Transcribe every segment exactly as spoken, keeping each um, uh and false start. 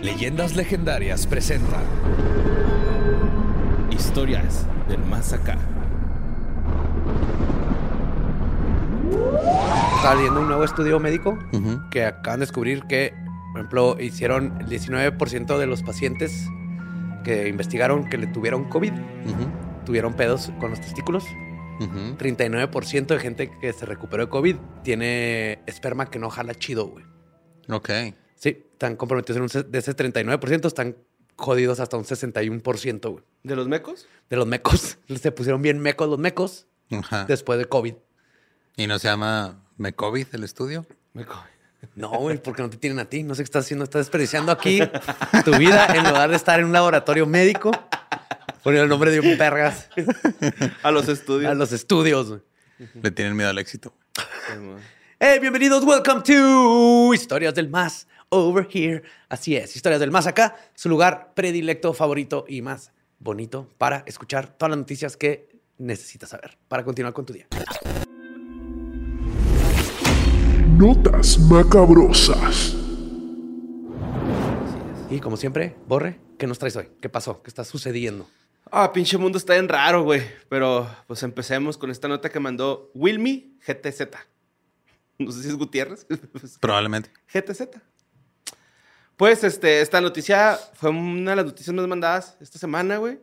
Leyendas Legendarias presenta Historias del Más Acá. Estaba leyendo un nuevo estudio médico Uh-huh. que acaban de descubrir que, por ejemplo, hicieron el diecinueve por ciento de los pacientes que investigaron que le tuvieron COVID, Uh-huh. tuvieron pedos con los testículos. Uh-huh. treinta y nueve por ciento de gente que se recuperó de COVID tiene esperma que no jala chido, güey. Ok. Sí, están comprometidos en un... se- De ese treinta y nueve por ciento están jodidos hasta un sesenta y uno por ciento, güey. ¿De los mecos? De los mecos. Se pusieron bien mecos los mecos Ajá. después de COVID. ¿Y no se llama Mecovid el estudio? Meco. No, güey, porque no te tienen a ti. No sé qué estás haciendo. Estás desperdiciando aquí tu vida en lugar de estar en un laboratorio médico. Poniendo el nombre de un pergas A los estudios. a los estudios, güey. Le tienen miedo al éxito. Sí, man. Hey, bienvenidos. Welcome to Historias del Más Over Here. Así es, Historias del Más Acá. Su lugar predilecto, favorito y más bonito para escuchar todas las noticias que necesitas saber para continuar con tu día. Notas macabrosas. Y como siempre, Borre, ¿qué nos traes hoy? ¿Qué pasó? ¿Qué está sucediendo? Ah, pinche mundo está bien raro, güey. Pero pues empecemos con esta nota que mandó Wilmy G T Z. No sé si es Gutiérrez. Probablemente. G T Z. Pues este, esta noticia fue una de las noticias más mandadas esta semana, güey.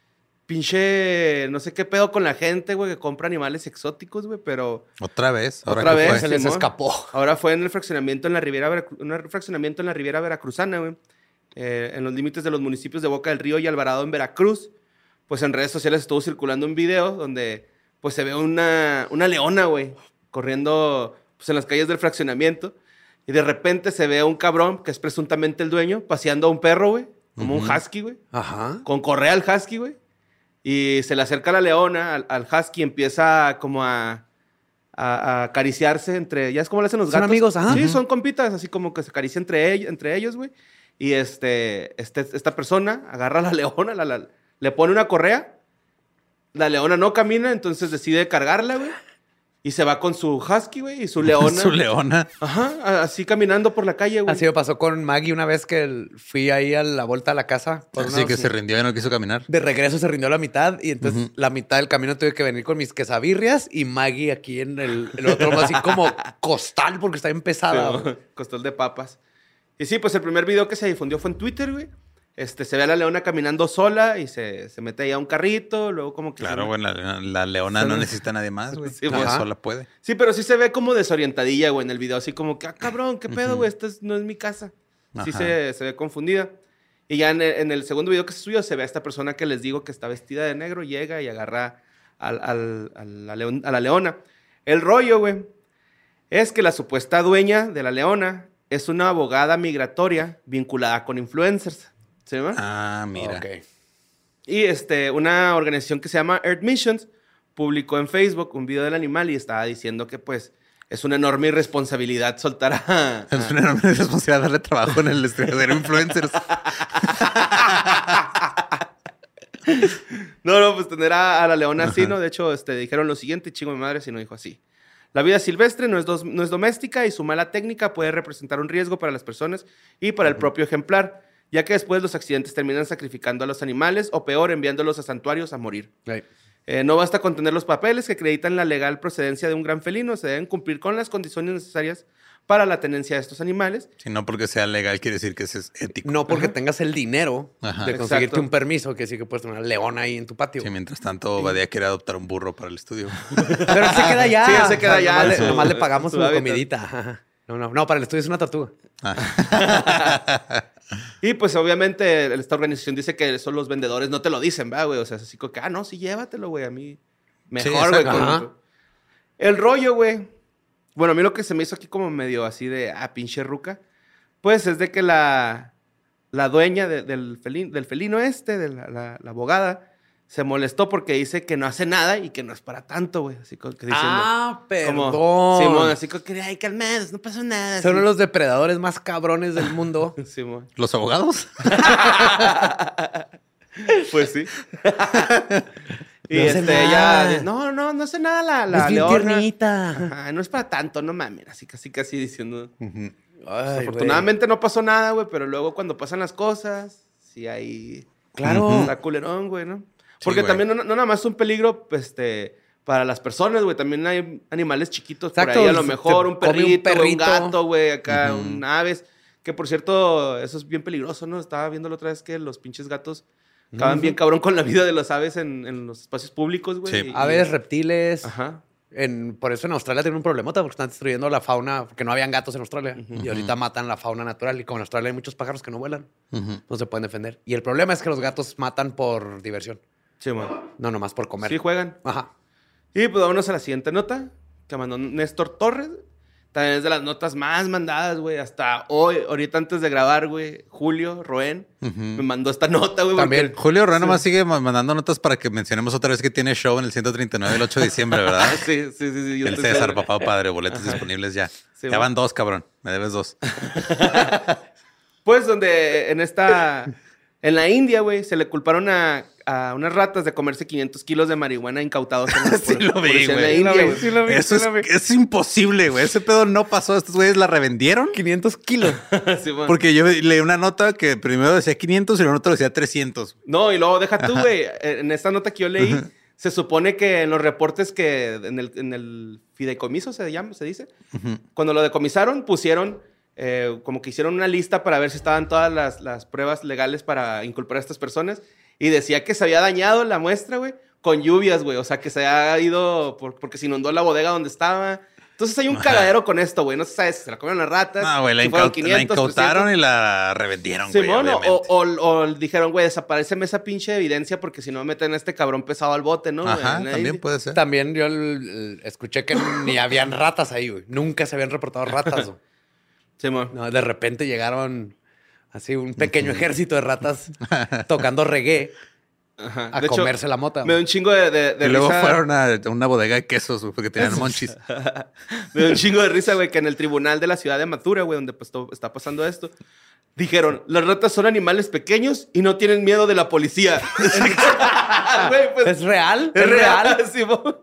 Pinche, no sé qué pedo con la gente, güey, que compra animales exóticos, güey, pero Otra vez. ¿Ahora Otra qué vez. fue? Se les Simón. escapó. ahora fue en el fraccionamiento en la Riviera Veracru- un fraccionamiento en la Riviera Veracruzana, güey. Eh, en los límites de los municipios de Boca del Río y Alvarado en Veracruz. Pues en redes sociales estuvo circulando un video donde pues se ve una, una leona, güey, corriendo pues, en las calles del fraccionamiento. Y de repente se ve a un cabrón, que es presuntamente el dueño, paseando a un perro, güey, como un Ujú. husky, güey. Ajá. Con correa al husky, güey. Y se le acerca la leona al, al husky y empieza como a, a, a acariciarse entre... Ya es como le hacen los Son gatos. amigos, ajá. Sí, Ujú. son compitas, así como que se acaricia entre, ell- entre ellos, güey. Y este, este, esta persona agarra a la leona, la- la- le pone una correa. La leona no camina, entonces decide cargarla, güey. Y se va con su husky, güey, y su leona. Su leona. Ajá, a- así caminando por la calle, güey. Así me pasó con Maggie una vez que el- fui ahí a la vuelta a la casa. por Así unos- que se rindió y no quiso caminar. De regreso se rindió a la mitad y entonces Ujú. la mitad del camino tuve que venir con mis quesabirrias y Maggie aquí en el, el otro, así como costal porque está bien pesada. Sí, güey. ¿no? Costal de papas. Y sí, pues el primer video que se difundió fue en Twitter, güey. Este, se ve a la leona caminando sola y se, se mete ahí a un carrito, luego como que... Claro, se- güey. La, la leona Se- no necesita a nadie más, güey. Sí, Ella güey. sola puede. Sí, pero sí se ve como desorientadilla, güey, en el video. Así como que, ah, cabrón, ¿qué pedo, Ujú. güey? Esta es- no es mi casa. Sí Ajá. se, se ve confundida. Y ya en el, en el segundo video que se subió se ve a esta persona que les digo que está vestida de negro, llega y agarra al, al- a, la leon- a la leona. El rollo, güey, es que la supuesta dueña de la leona es una abogada migratoria vinculada con influencers. ¿Sí, no? Ah, mira. Ok. Y este, una organización que se llama Earth Missions publicó en Facebook un video del animal y estaba diciendo que pues es una enorme irresponsabilidad soltar a... Es una enorme responsabilidad darle trabajo en el estudiadero influencers. No, no, pues tener a, a la leona así, ¿no? De hecho, este, dijeron lo siguiente, chingo mi madre si no dijo así. La vida silvestre no es, dos- no es doméstica y su mala técnica puede representar un riesgo para las personas y para el propio ejemplar, ya que después los accidentes terminan sacrificando a los animales o peor, enviándolos a santuarios a morir. Right. Eh, no basta con tener los papeles que acreditan la legal procedencia de un gran felino, se deben cumplir con las condiciones necesarias para la tenencia de estos animales. Si no porque sea legal, quiere decir que ese es ético. No porque tengas el dinero Ajá. de conseguirte Exacto. un permiso, que sí que puedes tener una leona ahí en tu patio. Sí, mientras tanto, Badía quiere adoptar un burro para el estudio. Pero él se queda allá. Sí, él se queda allá Nomás, en le, su- nomás le pagamos su su hábitat. comidita. Ajá. No, no, no, para el estudio es una tortuga. Ah. Y pues obviamente esta organización dice que eso los vendedores no te lo dicen, ¿verdad, güey? O sea, es así como que, ah, no, sí, llévatelo, güey, a mí. Sí, Mejor, güey. exacto. con- Ajá. El rollo, güey. Bueno, a mí lo que se me hizo aquí como medio así de, ah, pinche ruca, pues es de que la, la dueña de- del, felino, del felino este, de la, la- la abogada, se molestó porque dice que no hace nada y que no es para tanto, güey. Así como que diciendo... Ah, perdón. Como, Simón, así como que, ay, calmados, no pasó nada. Son así. los depredadores más cabrones del mundo. Simón. ¿Los abogados? Pues sí. y No hace este, nada. ella, no, no, no hace nada la, la es bien leona. tiernita. Ajá, no es para tanto, no mames. Así casi, casi diciendo. Ujú. Ay, Afortunadamente no pasó nada, güey, pero luego cuando pasan las cosas, sí hay... Claro. Está culerón, güey, ¿no? Porque güey. también no, no nada más es un peligro, pues, este... Para las personas, güey, también hay animales chiquitos Exacto, por ahí. A lo se- mejor te un come un perrito, un, perrito. gato, güey, acá, Ujú. un aves. Que, por cierto, eso es bien peligroso, ¿no? Estaba viendo la otra vez que los pinches gatos acaban bien cabrón con la vida de las aves en, en los espacios públicos, güey. Sí. Y- Aves, reptiles. Ajá. En, por eso en Australia tienen un problemota porque están destruyendo la fauna, porque no habían gatos en Australia. Y ahorita matan la fauna natural. Y como en Australia hay muchos pájaros que no vuelan, Ujú. no se pueden defender. Y el problema es que los gatos matan por diversión, Sí, man. no nomás por comer. Sí juegan. Ajá. Y pues vámonos a la siguiente nota que mandó Néstor Torres. También es de las notas más mandadas, güey. Hasta hoy, ahorita antes de grabar, güey. Julio Roen me mandó esta nota, güey. También. porque- Julio Ren nomás sigue ma- mandando notas para que mencionemos otra vez que tiene show en el ciento treinta y nueve el ocho de diciembre, ¿verdad? Sí, sí, sí. sí yo El estoy César, seguro. papá o padre, boletos disponibles ya. Sí, ya bueno. van dos, cabrón. Me debes dos. Pues donde en esta... En la India, güey, se le culparon a, a unas ratas de comerse quinientos kilos de marihuana incautados en la Sí por- lo vi, policía en la güey. India, Sí lo vi, güey. sí lo vi, Eso sí lo vi. es, es imposible, güey. Ese pedo no pasó. Estos güeyes la revendieron. quinientos kilos. Sí, man. Porque yo leí una nota que primero decía quinientos y la otra decía trescientos. No, y luego deja tú, güey. En esta nota que yo leí, se supone que en los reportes que en el, en el fideicomiso se llama, se dice, Ujú. cuando lo decomisaron, pusieron eh, como que hicieron una lista para ver si estaban todas las, las pruebas legales para inculpar a estas personas. Y decía que se había dañado la muestra, güey, con lluvias, güey. O sea, que se había ido por- porque se inundó la bodega donde estaba. Entonces hay un cagadero con esto, güey. No se sabe si se la comieron las ratas. No, güey, la, si fueron incaut- la quinientos, incautaron trescientos. y la revendieron, güey, Simón, o, obviamente. o, o dijeron, güey, desapareceme esa pinche evidencia porque si no meten a este cabrón pesado al bote, ¿no? Ajá, En la también India. puede ser. También yo el- el- escuché que ni habían ratas ahí, güey. Nunca se habían reportado ratas. güey. Simón. No, de repente llegaron así un pequeño ejército de ratas tocando reggae Ajá. a De hecho, comerse la mota. me da güey. un chingo de, de, de Y luego risa. fueron a una bodega de quesos, güey, porque tenían monchis. Me da un chingo de risa, güey, que en el tribunal de la ciudad de Mathura, güey, donde pues, todo está pasando esto, dijeron, las ratas son animales pequeños y no tienen miedo de la policía. Güey, pues, ¿Es real? es real, Simón.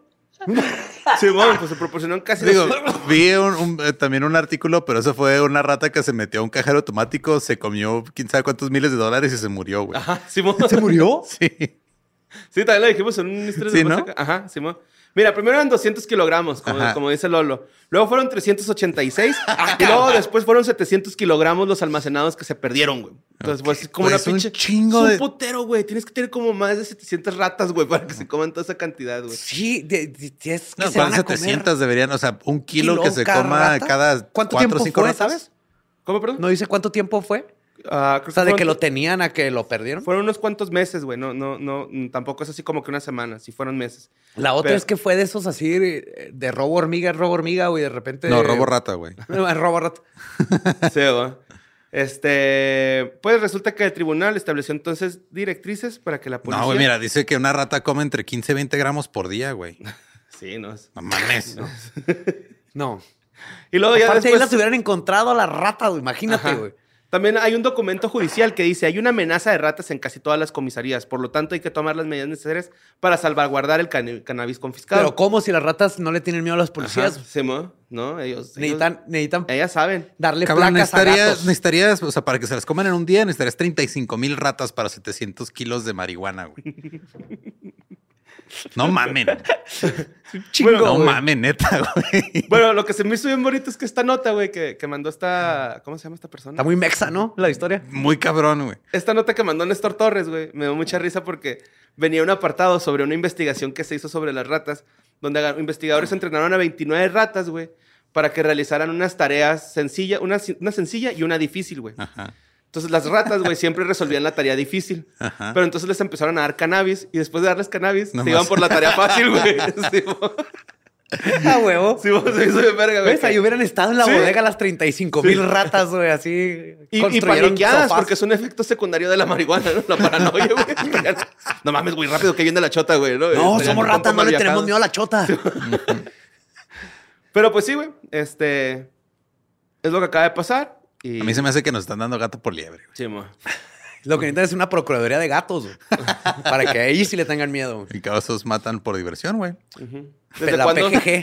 Simón, pues se proporcionaron casi... Digo, los- vi un- un- eh, también un artículo, pero eso fue una rata que se metió a un cajero automático, se comió quién sabe cuántos miles de dólares y se murió, güey. Ajá, Simón. ¿Se murió? Sí. Sí, también lo dijimos en un historia Sí, de ¿no? música. Ajá, Simón. Mira, primero eran doscientos kilogramos, como, Ajá. como dice Lolo. Luego fueron trescientos ochenta y seis. Ah, y luego después fueron setecientos kilogramos los almacenados que se perdieron, güey. Entonces, pues, es como Pues, una un pinche... chingo es de- un putero, güey. Tienes que tener como más de setecientas ratas, güey, para que se coman toda esa cantidad, güey. Sí, de, de- de- es que No, se van ¿cuál a comer setecientos deberían? O sea, un kilo, kilo que se cada coma rata. cada ¿Cuánto cuatro tiempo o cinco fue, ratas. sabes? ¿Cómo, perdón? No dice cuánto tiempo fue. Ah, creo O sea, de fueron- que lo tenían a que lo perdieron. Fueron unos cuantos meses, güey. No, no, no. mm, Tampoco es así como que una semana. Sí fueron meses. La otra Pero- es que fue de esos así, eh, de robo hormiga, robo hormiga, güey, de repente... No, robo rata, güey. robo rata. Sí, güey. Este... Pues resulta que el tribunal estableció entonces directrices para que la policía... No, güey, mira, dice que una rata come entre quince y veinte gramos por día, güey. Sí, no es... No mames. No. Y luego ya Aparte, ahí después... las hubieran encontrado a las ratas, güey. Imagínate, Ajá. güey. También hay un documento judicial que dice, hay una amenaza de ratas en casi todas las comisarías, por lo tanto hay que tomar las medidas necesarias para salvaguardar el cani- cannabis confiscado. Pero ¿cómo si las ratas no le tienen miedo a los Ajá, policías? Simón, ¿no? Ellos, Necesitan, ellos- necesitan ellas saben. darle Cabrón, placas a necesitarías, gatos. necesitarías, o sea, para que se las coman en un día, necesitarías treinta y cinco mil ratas para setecientos kilos de marihuana, güey. No mamen. Chingo, No güey. mamen, neta, güey. Bueno, lo que se me hizo bien bonito es que esta nota, güey, que, que mandó esta... ¿Cómo se llama esta persona? Está muy mexa, ¿no? La historia. Muy cabrón, güey. Esta nota que mandó Néstor Torres, güey, me dio mucha risa porque venía un apartado sobre una investigación que se hizo sobre las ratas, donde aga- investigadores entrenaron a veintinueve ratas, güey, para que realizaran unas tareas sencillas, una, si- una sencilla y una difícil, güey. Ajá. Entonces las ratas, güey, siempre resolvían la tarea difícil. Ajá. Pero entonces les empezaron a dar cannabis y después de darles cannabis, Nomás. se iban por la tarea fácil, güey. Sí, mo. A huevo. Sí, mo, se hizo de verga, güey. ¿Ves? Ahí hubieran estado en la Sí. bodega las treinta y cinco mil ratas, güey, así. Y, y construyeron paniqueadas, sofás. porque es un efecto secundario de la marihuana, ¿no? La paranoia, güey. No mames, güey, rápido que viene la chota, güey. No, No, Estarían somos un ratas, poco no mal le tenemos viajados. miedo a la chota. Pero pues sí, güey. Este. Es lo que acaba de pasar. Y... A mí se me hace que nos están dando gato por liebre, güey. Sí, mo. Lo que necesitan es una procuraduría de gatos, güey. Para que ahí sí le tengan miedo, güey. En casos matan por diversión, güey. Ujú. De ¿Desde la cuándo? P G G.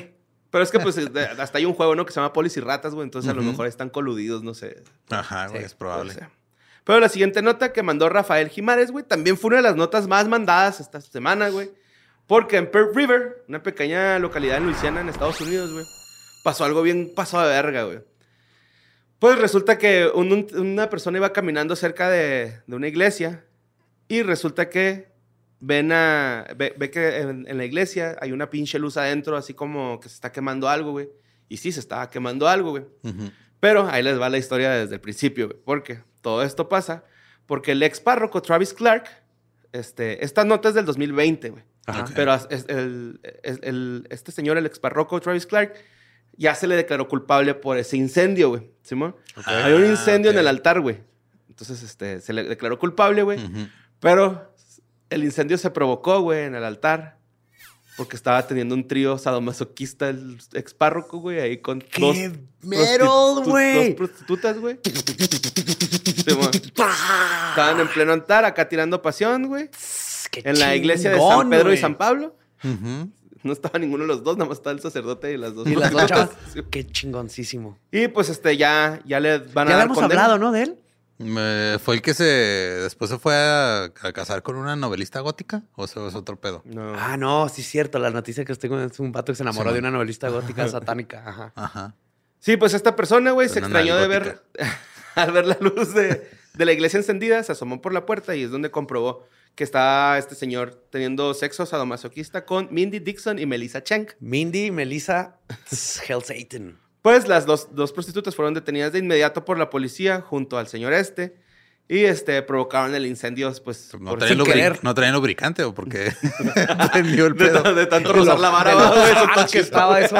Pero es que, pues, hasta hay un juego, ¿no? Que se llama Polis y Ratas, güey. Entonces, a lo mejor están coludidos, no sé. Ajá, güey, Sí, es probable. O sea. Pero la siguiente nota que mandó Rafael Jimares, güey, también fue una de las notas más mandadas esta semana, güey. Porque en Pearl River, una pequeña localidad en Luisiana, en Estados Unidos, güey, pasó algo bien pasado de verga, güey. Pues resulta que un- un- una persona iba caminando cerca de, de una iglesia y resulta que ven a, ve, ve que en, en la iglesia hay una pinche luz adentro, así como que se está quemando algo, güey. Y sí, se estaba quemando algo, güey. Ujú. Pero ahí les va la historia desde el principio, güey. Porque todo esto pasa porque el ex párroco Travis Clark, este, esta nota es del dos mil veinte, güey. Ajá. Ok. Pero es- el, es- el- este señor, el ex párroco Travis Clark, ya se le declaró culpable por ese incendio, güey. ¿Simón? Hay un Ah, incendio ok. en el altar, güey. Entonces, este, se le declaró culpable, güey. Ujú. Pero el incendio se provocó, güey, en el altar. Porque estaba teniendo un trío sadomasoquista el ex párroco, güey, ahí con ¡Qué dos, metal, prostitu- güey! dos prostitutas, güey. Simón. Estaban en pleno altar, acá tirando pasión, güey. ¡Qué En la iglesia de chingón, San Pedro güey! y San Pablo. Ujú. No estaba ninguno de los dos, nada más estaba el sacerdote y las dos. Y las dos chavas. Sí. ¡Qué chingoncísimo! Y pues este, ya, ya le van a Ya dar habíamos condena. hablado, ¿no? De él. Me- ¿Fue el que se después se fue a, a casar con una novelista gótica? ¿O eso es otro pedo? No. Ah, no, sí es cierto. La noticia que os tengo es un vato que se enamoró Sí, de man. una novelista gótica satánica. Ajá. Ajá. Sí, pues esta persona, güey, se Una extrañó de ver, nalgótica. al ver la luz de, de la iglesia encendida, se asomó por la puerta y es donde comprobó que estaba este señor teniendo sexo sadomasoquista con Mindy Dixon y Melissa Chang. Mindy, Melissa, Hell Satan. Pues las dos, dos prostitutas fueron detenidas de inmediato por la policía junto al señor este y este provocaron el incendio, pues, No por- traían, sin lubri- querer. no traían lubricante o porque prendió el de, pedo. ta- de tanto rozar la vara. De lo güey, eso hot está que chido. estaba eso.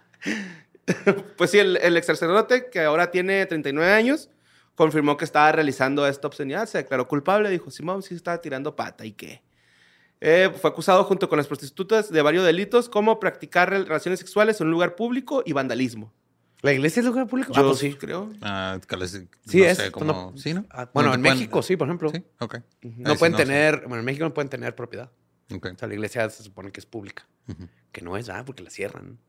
Pues sí, el, el ex sacerdote, que ahora tiene treinta y nueve años, confirmó que estaba realizando esta obscenidad, se declaró culpable, dijo, Simón, sí estaba tirando pata, ¿y qué? Eh, fue acusado junto con las prostitutas de varios delitos, como practicar relaciones sexuales en un lugar público y vandalismo. ¿La iglesia es lugar público? Yo Ah, pues sí. creo. Ah, cales- Sí, no es. sé pues cómo. no- Sí, ¿no? Ah, bueno, No en te pueden- México sí, por ejemplo. Sí, ok. No Ahí sí pueden no sé. tener, bueno, en México no pueden tener propiedad. Ok. O sea, la iglesia se supone que es pública. Ujú. Que no es, ah, porque la cierran.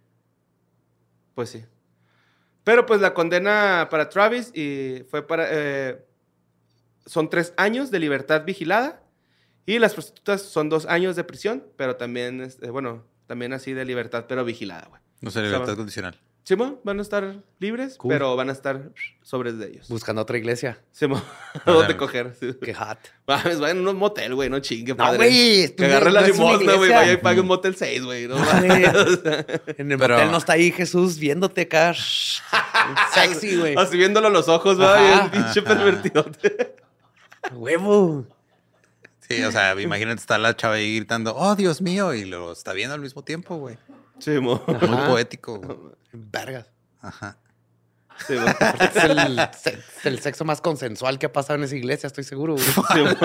Pues sí. Pero pues la condena para Travis y fue para... eh, son tres años de libertad vigilada y las prostitutas son dos años de prisión, pero también, este, bueno, también así de libertad, pero vigilada, güey. No sé, O sea, libertad condicional. Simón, van a estar libres, Cool. pero van a estar sobres de ellos. Buscando otra iglesia. Simón, O ¿dónde sea, coger? Sí. Qué hot. Mames, vayan a un motel, güey, no chingue, No, padre. güey, Que agarre la no es una limosna, güey, iglesia. vaya y pague un motel seis, güey. No, No, mames. güey. O sea, En el Pero- motel no está ahí Jesús viéndote acá. Sexy, güey. Así viéndolo a los ojos, Ajá. güey, el pinche Ajá. pervertidote. Huevo. Sí, o sea, imagínate está la chava ahí gritando, oh, Dios mío, y lo está viendo al mismo tiempo, güey. Simón. Muy Ajá. poético, güey. Vergas. Ajá. Simón. Es el, se- es el sexo más consensual que ha pasado en esa iglesia, estoy seguro, güey. Simón.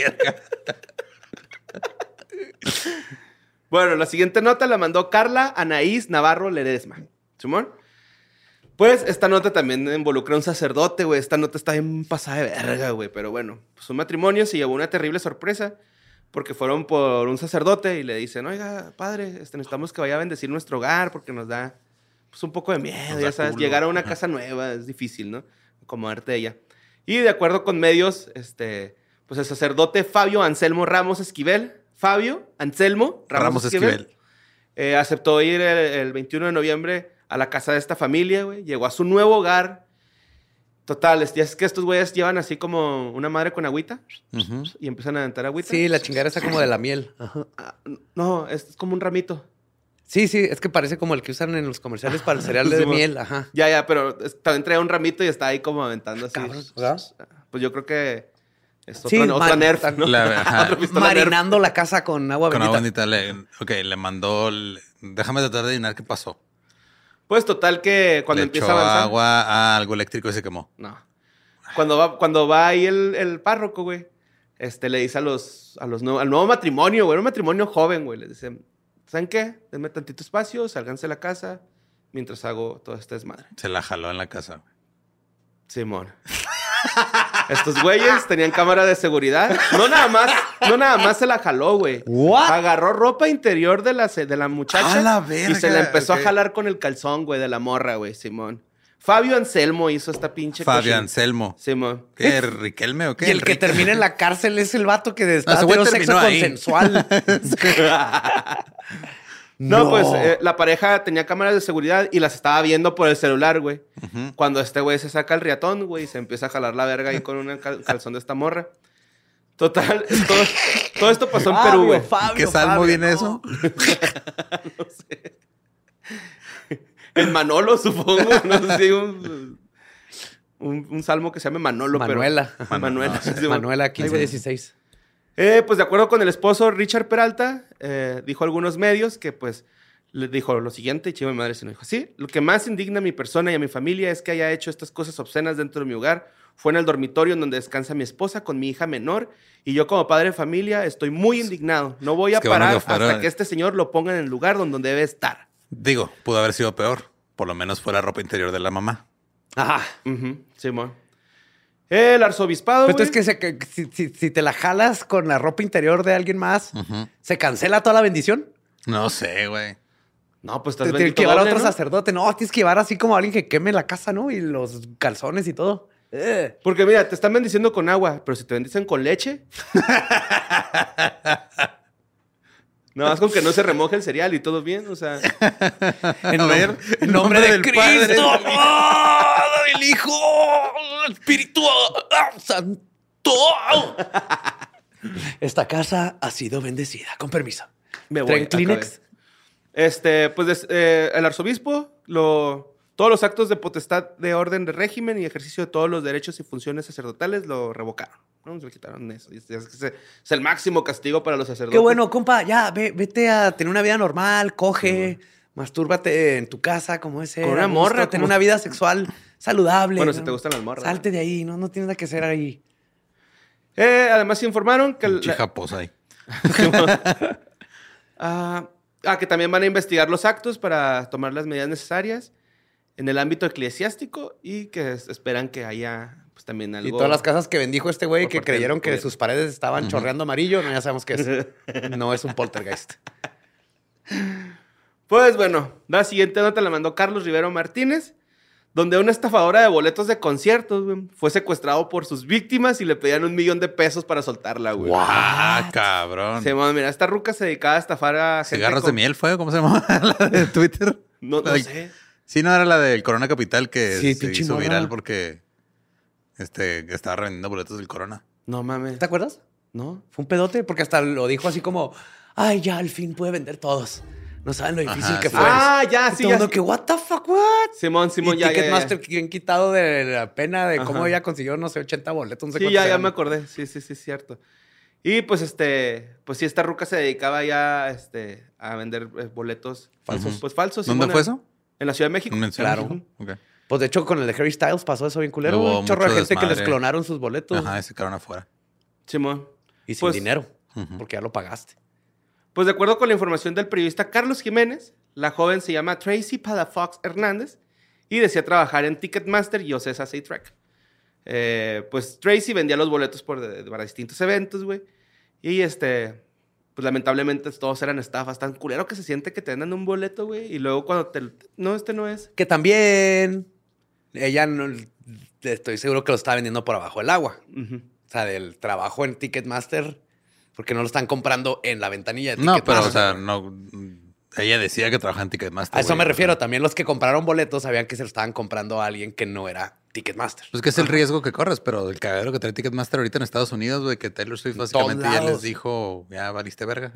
Bueno, la siguiente nota la mandó Carla Anaís Navarro Ledesma. ¿Simón? Pues esta nota también involucra a un sacerdote, güey. Esta nota está bien pasada de verga, güey. Pero bueno, pues un matrimonio se llevó una terrible sorpresa porque fueron por un sacerdote y le dicen, oiga, padre, este, necesitamos que vaya a bendecir nuestro hogar porque nos da pues, un poco de miedo, Nos ya da sabes. culo. Llegar a una casa nueva es difícil, ¿no? Acomodarte ella. Y de acuerdo con medios, este, pues el sacerdote Fabio Anselmo Ramos Esquivel, Fabio Anselmo Ramos, Ramos Esquivel, Esquivel. eh, aceptó ir el, el veintiuno de noviembre a la casa de esta familia, güey. Llegó a su nuevo hogar. Total, es, ya es que estos güeyes llevan así como una madre con agüita Ujú. y empiezan a aventar agüita. Sí, la chingada esa como de la miel. Ajá. Ah, no, es como un ramito. Sí, sí, es que parece como el que usan en los comerciales para el cereal de Sí, mo- miel. Ajá. Ya, ya, pero es- también traía un ramito y está ahí como aventando así. Cabrón, ¿verdad? Pues yo creo que es otra, Sí, otra ma- Nerf, tan- ¿no? La- ajá. Otra pistola Nerf. Marinando la casa con agua Con bendita. agua bendita le, ok, le mandó, el- déjame tratar de adivinar qué pasó. Pues total que cuando le empieza echó a avanzar... agua a algo eléctrico y se quemó. No. Cuando va, cuando va ahí el, el párroco, güey, este, le dice a los, a los nuevo- al nuevo matrimonio, güey, un matrimonio joven, güey, les dice, ¿saben qué? Denme tantito espacio, sálganse a la casa mientras hago toda esta desmadre. Se la jaló en la casa. Simón. Estos güeyes tenían cámara de seguridad. No nada más, no nada más se la jaló, güey. What? Agarró ropa interior de la, se- de la muchacha ¡A la verga! y se la empezó Ok. a jalar con el calzón, güey, de la morra, güey, Simón. Fabio Anselmo hizo esta pinche Fabio cochina- Anselmo. Simón. ¿Qué? ¿Riquelme o qué? Y el que Rick- termina en la cárcel es el vato que está ese güey teniendo sexo terminó ahí. consensual. No, No. pues eh, la pareja tenía cámaras de seguridad y las estaba viendo por el celular, güey. Ujú. Cuando este güey se saca el riatón, güey, y se empieza a jalar la verga ahí con un cal- calzón de esta morra. Total, todo, todo esto pasó en Fabio, Perú, güey. Fabio, ¿Qué salmo Fabio, viene no. eso? El Manolo, supongo. No sé si un, un, un salmo que se llame Manolo, Manuela. pero... Manuela. sí, Manuela Ay, quince güey. dieciséis. Eh, pues de acuerdo con el esposo Richard Peralta, eh, dijo a algunos medios que pues le dijo lo siguiente, y chivo mi madre se lo dijo así: lo que más indigna a mi persona y a mi familia es que haya hecho estas cosas obscenas dentro de mi hogar. Fue en el dormitorio en donde descansa mi esposa con mi hija menor y yo como padre de familia estoy muy indignado. No voy a Es que bueno parar que fuera- hasta que este señor lo ponga en el lugar donde debe estar. Digo, pudo haber sido peor. Por lo menos fue la ropa interior de la mamá. Ajá. Ujú, Simón. El arzobispado, Pero güey. es que, se- que si, si- si te la jalas con la ropa interior de alguien más, Ujú. ¿se cancela toda la bendición? No sé, güey. No, pues estás Te tienes bendito que llevar a doble, otro ¿no? sacerdote. No, tienes que llevar así como a alguien que queme la casa, ¿no? Y los calzones y todo. Eh. Porque mira, te están bendiciendo con agua, pero si te bendicen con leche... No, más con que no se remoje el cereal y todo bien, o sea... En, A nom- ver, en nombre de del Padre, Cristo, del Hijo. ¡ah! del Hijo, del Espíritu ¡ah! Santo. Esta casa ha sido bendecida. Con permiso. Me voy, ¿Traen Kleenex? acabé. Este, pues des- eh, el arzobispo, lo, todos los actos de potestad de orden de régimen y ejercicio de todos los derechos y funciones sacerdotales lo revocaron. ¿no? Se le quitaron eso. Y Es, es, es- es el máximo castigo para los sacerdotes. Qué bueno, compa. Ya, ve- vete a tener una vida normal, coge, mastúrbate en tu casa, como ese. Con una morra, Tener como- una vida sexual saludable. Bueno, ¿no? si te gustan las morras. Salte de ahí, no, no tienes nada que hacer ahí. Eh, además informaron que... el- Chija posa ahí. Ah, ah, que también van a investigar los actos para tomar las medidas necesarias en el ámbito eclesiástico y que es- esperan que haya pues también algo... Y todas las casas que bendijo este güey por que parte del creyeron que gobierno. sus paredes estaban chorreando amarillo, no, ya sabemos que es. No es un poltergeist. Pues bueno, la siguiente nota la mandó Carlos Rivero Martínez, donde una estafadora de boletos de conciertos, güey, fue secuestrado por sus víctimas y le pedían un millón de pesos para soltarla, güey. Ah, cabrón. Se llama, mira, esta ruca se dedicaba a estafar a gente ¿Cigarros con- de miel fue? ¿Cómo se llama? La de Twitter. No, no Ay, sé. Sí, no, era la del Corona Capital que Sí, se pinche hizo morra. viral porque este, estaba revendiendo boletos del Corona. No mames. ¿Te acuerdas? ¿No? Fue un pedote porque hasta lo dijo así como, ay, ya al fin puede vender todos. No saben lo difícil Ajá, que sí. fue. Ah, ya, Y sí, todo ya. el mundo que, what the fuck, what? Simón, Simón, y ya, ya, ya, ya. Ticketmaster bien quitado de la pena de cómo Ajá. ella consiguió, no sé, ochenta boletos. No sé Sí, cuántos ya, ya eran. me acordé. Sí, sí, sí, es cierto. Y pues este, pues sí, esta ruca se dedicaba ya este, a vender eh, boletos falsos. Ujú. Pues falsos. ¿Dónde Simón, fue eso? En la Ciudad de México. ¿En Ciudad de Claro. México? Ok. Pues de hecho, con el de Harry Styles pasó eso bien culero. Hubo güey. Un chorro de mucho gente que les desmadre. clonaron sus boletos. Ajá, y se quedaron afuera. Simón. Y sin Pues- dinero, Ujú. porque ya lo pagaste. Pues de acuerdo con la información del periodista Carlos Jiménez, la joven se llama Tracy Palafox Hernández y decía trabajar en Ticketmaster y Ocesa Track. Eh, pues Tracy vendía los boletos por de- para distintos eventos, güey. Y este, pues lamentablemente todos eran estafas. Tan culero que se siente que te dan un boleto, güey. Y luego cuando te... No, este no es. Que también ella no, estoy seguro que lo está vendiendo por abajo del agua. Ujú. O sea, del trabajo en Ticketmaster, porque no lo están comprando en la ventanilla de No, Ticketmaster. pero, o sea, no. Ella decía que trabajaba en Ticketmaster. A eso güey, me o sea, refiero. También los que compraron boletos sabían que se lo estaban comprando a alguien que no era Ticketmaster. Pues que es el riesgo que corres, pero el cagadero que trae Ticketmaster ahorita en Estados Unidos, güey, que Taylor Swift básicamente ya lados. les dijo, ya valiste verga.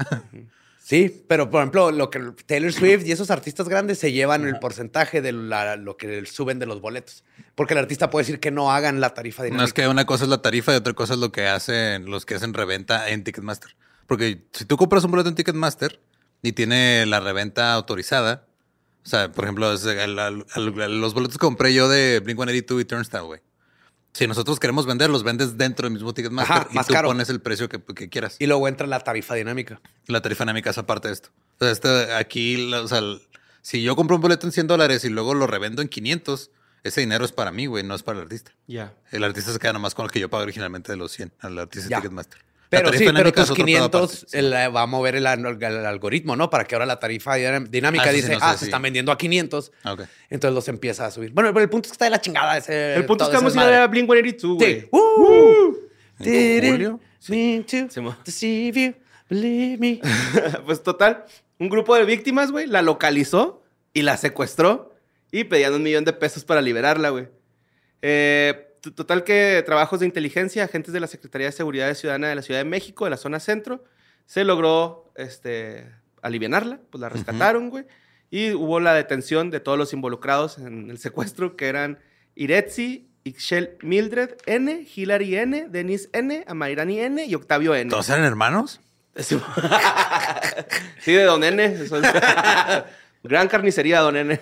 Sí, pero por ejemplo, lo que Taylor Swift y esos artistas grandes se llevan el porcentaje de la- lo que suben de los boletos. Porque el artista puede decir que no hagan la tarifa dinámica. No es que una cosa es la tarifa y otra cosa es lo que hacen los que hacen reventa en Ticketmaster. Porque si tú compras un boleto en Ticketmaster y tiene la reventa autorizada, o sea, por ejemplo, es el- el- el- los boletos que compré yo de Blink ciento ochenta y dos y Turnstile, güey. Si nosotros queremos vender, los vendes dentro del mismo Ticketmaster Ajá, y más tú caro. pones el precio que, que quieras. Y luego entra la tarifa dinámica. La tarifa dinámica es aparte de esto. O sea, este, aquí, la- o sea, el- si yo compro un boleto en cien dólares y luego lo revendo en quinientos, ese dinero es para mí, güey, no es para el artista. Ya. El artista se queda nomás con lo que yo pago originalmente de los cien al artista Ya. Ticketmaster. La Pero tarifa sí, pero dinámica es tus otro pedo quinientos aparte, sí. el, eh, va a mover el, el- el algoritmo, ¿no? Para que ahora la tarifa dinam- dinámica Ah, eso sí, dice, no sé, ah, sí. se están vendiendo a quinientos. Ah, ok. Entonces los empieza a subir. Bueno, pero el punto es que está de la chingada ese. El punto es todo que vamos ese a ir a ver a desmadre. Blink ciento ochenta y dos, güey. Sí. ¡Uh! ¿En Did it julio? mean to Sí, mo. deceive you, believe me. Pues total, un grupo de víctimas, güey, la localizó y la secuestró y pedían un millón de pesos para liberarla, güey. Eh, t- total que trabajos de inteligencia, agentes de la Secretaría de Seguridad Ciudadana de la Ciudad de México, de la zona centro, se logró este, alivianarla, pues la rescataron, güey. Y hubo la detención de todos los involucrados en el secuestro, que eran Iretzi, Ixchel Mildred N, Hilary N, Denise N, Amairani N y Octavio N. ¿Todos eran hermanos? Sí, sí, de Don N. Son- Gran carnicería, Don N.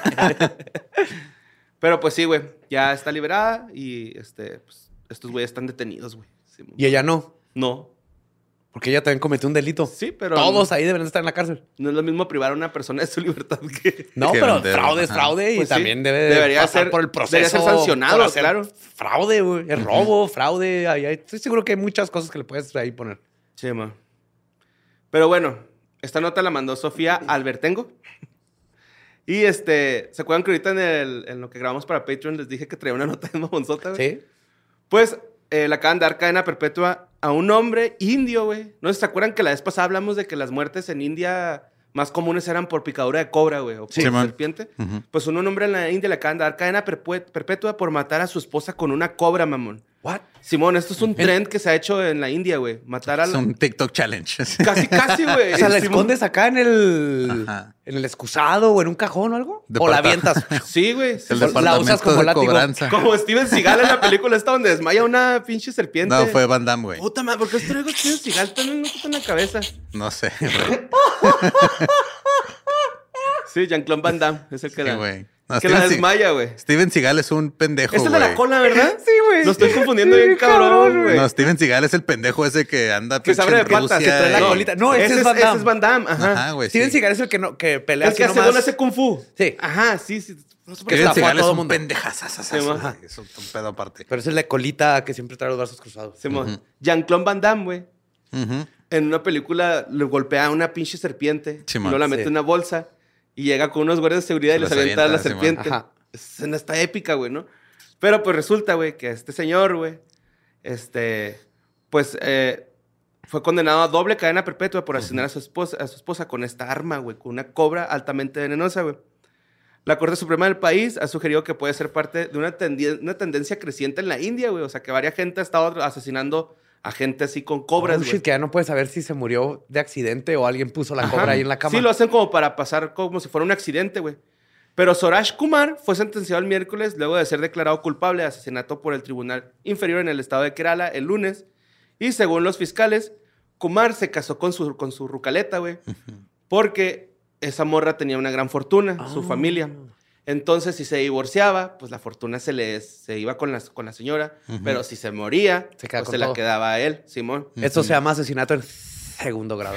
Pero pues sí, güey. Ya está liberada y este, pues, estos güeyes están detenidos, güey. Sí, Y ella no, no. porque ella también cometió un delito. Sí, pero. Todos ahí deben estar en la cárcel. No es lo mismo privar a una persona de su libertad que. No, Qué pero bandero, fraude es ajá. fraude y Pues sí, también debe debería pasar ser- por el proceso. debería ser sancionado, por hacer claro. Fraude, güey. Es robo, fraude. ahí hay- estoy seguro que hay muchas cosas que le puedes ahí poner. Sí, ma. Pero bueno, esta nota la mandó Sofía Albertengo. Y este, ¿se acuerdan que ahorita en, el, en lo que grabamos para Patreon les dije que traía una nota de mamonzota, güey? Sí. Pues eh, le acaban de dar cadena perpetua a un hombre indio, güey. ¿No se acuerdan que la vez pasada hablamos de que las muertes en India más comunes eran por picadura de cobra, güey? O por Sí, man. serpiente. Ujú. Pues un hombre en la India le acaban de dar cadena perpue- perpetua por matar a su esposa con una cobra, mamón. What? Simón, esto es un trend que se ha hecho en la India, güey. Matar a Es la... un TikTok challenge. Casi, casi, güey. O sea, ¿la Simón. escondes acá en el, Ajá. en el excusado o en un cajón o algo? ¿O la Departa- avientas? Sí, güey. sí, El sí. la usas departamento como de látigo. cobranza. Como Steven Seagal en la película esta donde desmaya una pinche serpiente. No, fue Van Damme, güey. Puta madre, ¿por qué traigo a Steven Seagal tan en en la cabeza? No sé, güey. Sí, Jean-Claude Van Damme es el que Sí, la, güey. No, que Steven la Se- desmaya, güey. Steven Seagal es un pendejo, Este es de la güey. cola, ¿verdad? Sí, güey. Lo estoy confundiendo Sí, bien cabrón, güey. No, Steven Seagal es el pendejo ese que anda Que se pinche abre en de patas, que Rusia trae la y- colita. No, ese es Van ese Damme. es Van Damme, ajá. Ajá, güey. Steven sí. Seagal es el que, no, que pelea El que así hace nomás. gol hace kung fu. Sí. Ajá, sí, sí. No sé por qué Steven estafó a Seagal es todo un mundo. pendejazazazazo, Sí, güey. ma. Es un un pedo aparte. Pero ese es la colita que siempre trae los brazos cruzados. Simón. Jean-Claude Van Damme, güey. Ujú. En una película le golpea a una pinche serpiente. Sí, y man. luego la mete Sí. en una bolsa. Y llega con unos guardias de seguridad y Se les las avienta a la avienta, sí, man. serpiente. Ajá. Esa escena está épica, güey, ¿no? Pero pues resulta, güey, que este señor, güey, este, pues eh, fue condenado a doble cadena perpetua por asesinar a su esposa, a su esposa con esta arma, güey, con una cobra altamente venenosa, güey. La Corte Suprema del país ha sugerido que puede ser parte de una, tendi- una tendencia creciente en la India, güey. O sea, que varias gente ha estado asesinando a gente así con cobras, Oh, güey. shit, que ya no puedes saber si se murió de accidente o alguien puso la Ajá. cobra ahí en la cama. Sí, lo hacen como para pasar como si fuera un accidente, güey. Pero Sorash Kumar fue sentenciado el miércoles luego de ser declarado culpable de asesinato por el Tribunal Inferior en el estado de Kerala el lunes. Y según los fiscales, Kumar se casó con su, con su rucaleta, güey. Porque esa morra tenía una gran fortuna, su Ah. familia. Entonces, si se divorciaba, pues la fortuna se le se iba con la, con la señora. Pero si se moría, Se queda pues con se la todo. quedaba a él, Simón. Esto se llama asesinato en segundo grado.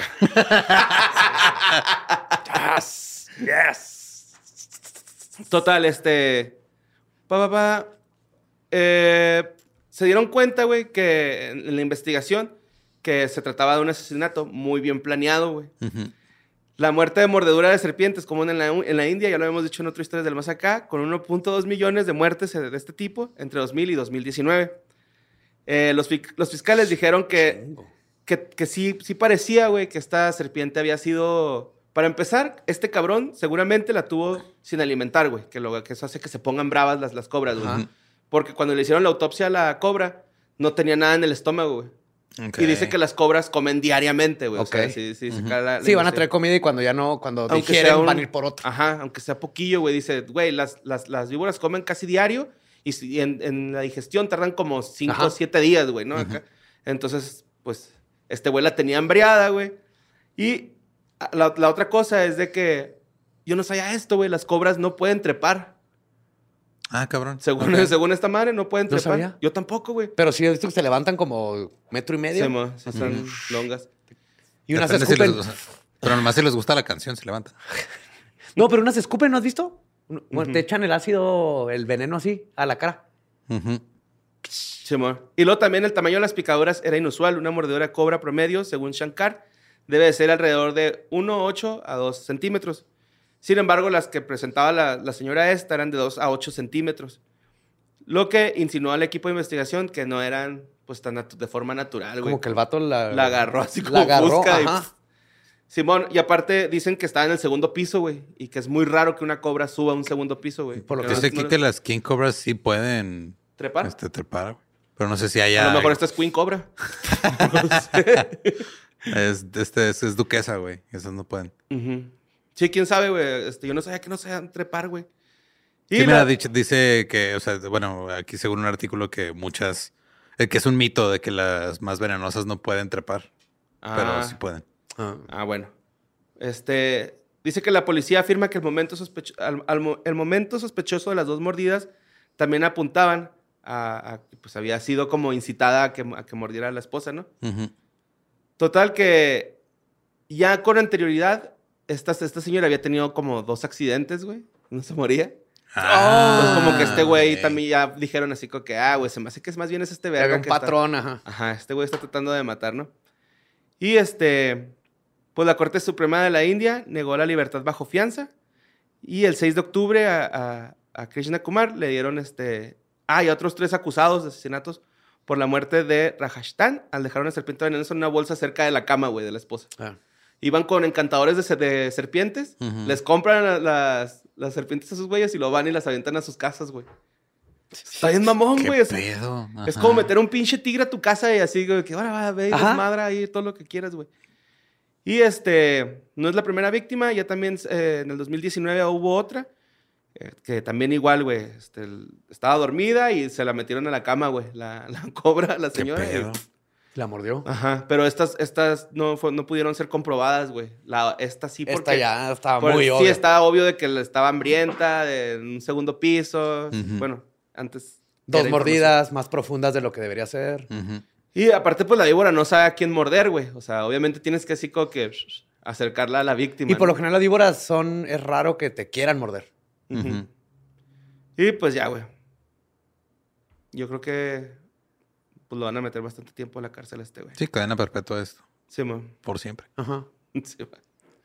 yes. Yes. Total, este. Pa, pa, pa, eh, se dieron cuenta, güey, que en, en la investigación que se trataba de un asesinato muy bien planeado, güey. Ujú. La muerte de mordedura de serpientes, común en la, en la India, ya lo habíamos dicho en otras historias del más acá, con uno punto dos millones de muertes de este tipo entre dos mil y dos mil diecinueve. Eh, los, fi- los fiscales dijeron que, que, que sí, sí parecía, güey, que esta serpiente había sido... Para empezar, este cabrón seguramente la tuvo sin alimentar, güey, que, lo, que eso hace que se pongan bravas las, las cobras, güey. Ajá. Porque cuando le hicieron la autopsia a la cobra, no tenía nada en el estómago, güey. Ok. Y dice que las cobras comen diariamente, güey. O sea, Ok. sí, sí, saca la- la Sí, van a investigación. traer comida y cuando ya no, cuando Aunque digieren, sea un- van a ir por otro. Ajá, aunque sea poquillo, güey. Dice, güey, las, las, las víboras comen casi diario y si- en, en la digestión tardan como cinco Ajá. o siete días, güey, ¿no? Acá. Entonces, pues, este güey la tenía hambriada, güey. Y la, la otra cosa es de que yo no sabía esto, güey. Las cobras no pueden trepar. Ah, cabrón. Según, Ok. según esta madre, no pueden No trepar. sabía. Yo tampoco, güey. Pero sí he visto que se levantan como metro y medio. Sí, mo, sí, son longas. Y unas se Depende si escupen. les- pero nomás si les gusta la canción, se levantan. No, pero unas se escupen, ¿no has visto? Un- bueno, te echan el ácido, el veneno así, a la cara. Ujú. Simón. Y luego también el tamaño de las picaduras era inusual. Una mordedura de cobra promedio, según Shankar, debe de ser alrededor de uno coma ocho a dos centímetros. Sin embargo, las que presentaba la, la señora esta eran de dos a ocho centímetros. Lo que insinuó al equipo de investigación que no eran pues tan natu- de forma natural, güey. Como que el vato la... La agarró así como La agarró, fusca y- ajá. Simón, y aparte dicen que estaba en el segundo piso, güey. Y que es muy raro que una cobra suba a un segundo piso, güey. Por lo que Porque Dice no- aquí no- que las King Cobras sí pueden ¿Trepar? este, trepar, güey. Pero no sé si haya. A lo mejor esta es Queen Cobra. es, este, es, es duquesa, güey. Esas no pueden. Ujú. Sí, quién sabe, güey. Este, yo no sabía que no se trepar, güey. Y Sí, la- mira, dice, dice que, o sea, bueno, aquí según un artículo que muchas, eh, que es un mito de que las más venenosas no pueden trepar, pero Ah. sí pueden. Ah. Ah, bueno. Este, dice que la policía afirma que el momento, sospecho- al- al mo- el momento sospechoso de las dos mordidas también apuntaban a, a que pues, había sido como incitada a que, a que mordiera a la esposa, ¿no? Ujú. Total que ya con anterioridad, esta, esta señora había tenido como dos accidentes, güey. No se moría. Ah, Entonces como que este güey ok. también ya dijeron así como que, ah, güey, se me hace que es más bien es este Había verga un que está- patrón, ajá. Ajá, este güey está tratando de matar, ¿no? Y este, pues la Corte Suprema de la India negó la libertad bajo fianza y el seis de octubre a, a, a Krishna Kumar le dieron este, ah, y a otros tres acusados de asesinatos por la muerte de Rajasthan al dejar una serpiente venenosa en una bolsa cerca de la cama, güey, de la esposa. Ah. Iban con encantadores de, ser- de serpientes, Ujú. les compran la- las, las serpientes a sus güeyes y lo van y las avientan a sus casas, güey. Está bien mamón, ¿Qué güey. Es- pedo? es Ajá. como meter un pinche tigre a tu casa y así, güey, que ahora va, ve y Ajá. desmadra ahí todo lo que quieras, güey. Y este, no es la primera víctima, ya también eh, en el dos mil diecinueve hubo otra, eh, que también igual, güey, este, el- estaba dormida y se la metieron a la cama, güey, la, la cobra, la ¿Qué señora. y- pedo? La mordió. Ajá, pero estas, estas no, fue- no pudieron ser comprobadas, güey. La, esta sí, porque... Esta ya estaba por- muy sí, obvia. estaba obvio de que la- estaba hambrienta, de en un segundo piso. Ujú. Bueno, antes... Dos era mordidas más profundas de lo que debería ser. Ujú. Y aparte, pues la víbora no sabe a quién morder, güey. O sea, obviamente tienes que así como que shh, acercarla a la víctima. Y por ¿no? lo general las víboras son... Es raro que te quieran morder. Ujú. Ujú. Y pues ya, güey. Yo creo que pues lo van a meter bastante tiempo a la cárcel a este, güey. Sí, cadena perpetua esto, Sí, man. por siempre. Ajá. Sí, man.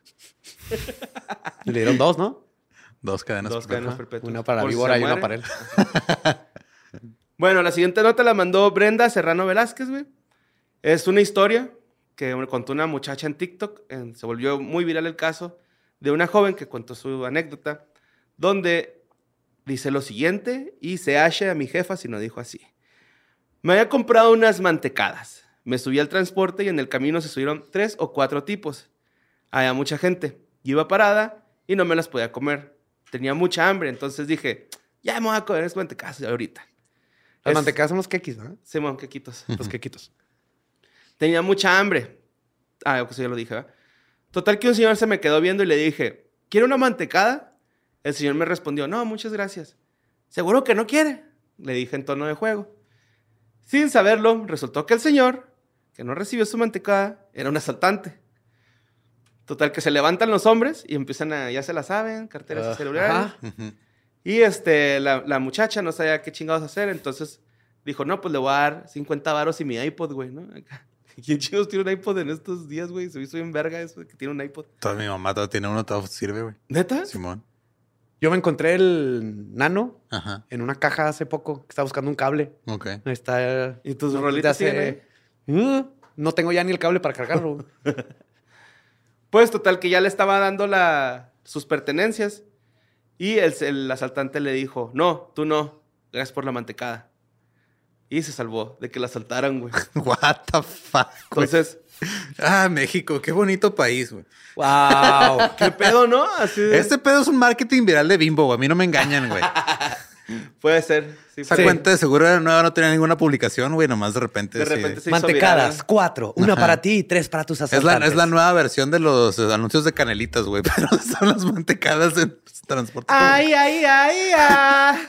Le dieron dos, ¿no? Dos cadenas Dos perpetuas. cadenas perpetuas. Una para la Por si víbora se y una muere. para él. Bueno, la siguiente nota la mandó Brenda Serrano Velázquez, güey. Es una historia que me contó una muchacha en TikTok. en- se volvió muy viral el caso de una joven que contó su anécdota, donde dice lo siguiente, y se hace a mi jefa si no dijo así. Me había comprado unas mantecadas. Me subí al transporte y en el camino se subieron tres o cuatro tipos. Había mucha gente. Yo iba parada y no me las podía comer. Tenía mucha hambre, entonces dije, ya me voy a comer esas mantecadas ahorita. Las Es- mantecadas son los quequis, ¿no? Simón, quequitos. Los quequitos. Tenía mucha hambre. Ah, pues ya lo dije, ¿verdad? Total que un señor se me quedó viendo y le dije, ¿quiere una mantecada? El señor me respondió, no, muchas gracias. ¿Seguro que no quiere? Le dije en tono de juego. Sin saberlo, resultó que el señor, que no recibió su mantecada, era un asaltante. Total que se levantan los hombres y empiezan a, ya se la saben, carteras Ah, y celulares. ajá. Ujú. Y este, la, la muchacha no sabía qué chingados hacer, entonces dijo, no, pues le voy a dar cincuenta varos y mi iPod, güey, ¿no? Acá. ¿Quién chingados tiene un iPod en estos días, güey? Se me hizo bien verga eso de que tiene un iPod. Toda mi mamá todavía tiene uno, todo sirve, güey. ¿Neta? Simón. Yo me encontré el nano Ajá. en una caja hace poco. Que estaba buscando un cable. Ok. Ahí está. ¿Y tus no, rolitas de siguen ahí? Uh, no tengo ya ni el cable para cargarlo. Pues total que ya le estaba dando la, sus pertenencias y el, el asaltante le dijo, no, tú no, gracias por la mantecada. Y se salvó de que la asaltaran, güey. What the fuck, güey. Entonces, Ah, México, qué bonito país, güey. ¡Wow! ¿qué pedo, no? Así de- Este pedo es un marketing viral de Bimbo, güey. A mí no me engañan, güey. Puede ser. Sí, Esa sí. cuenta de seguro era nueva, no tenía ninguna publicación, güey. Nomás de repente. De sí. repente se hizo Mantecadas, viral. cuatro. Una Ajá. para ti y tres para tus Es la, asaltantes. es la nueva versión de los eh, anuncios de canelitas, güey. Pero son las mantecadas en transporte. ¡Ay, ay, ay, ay!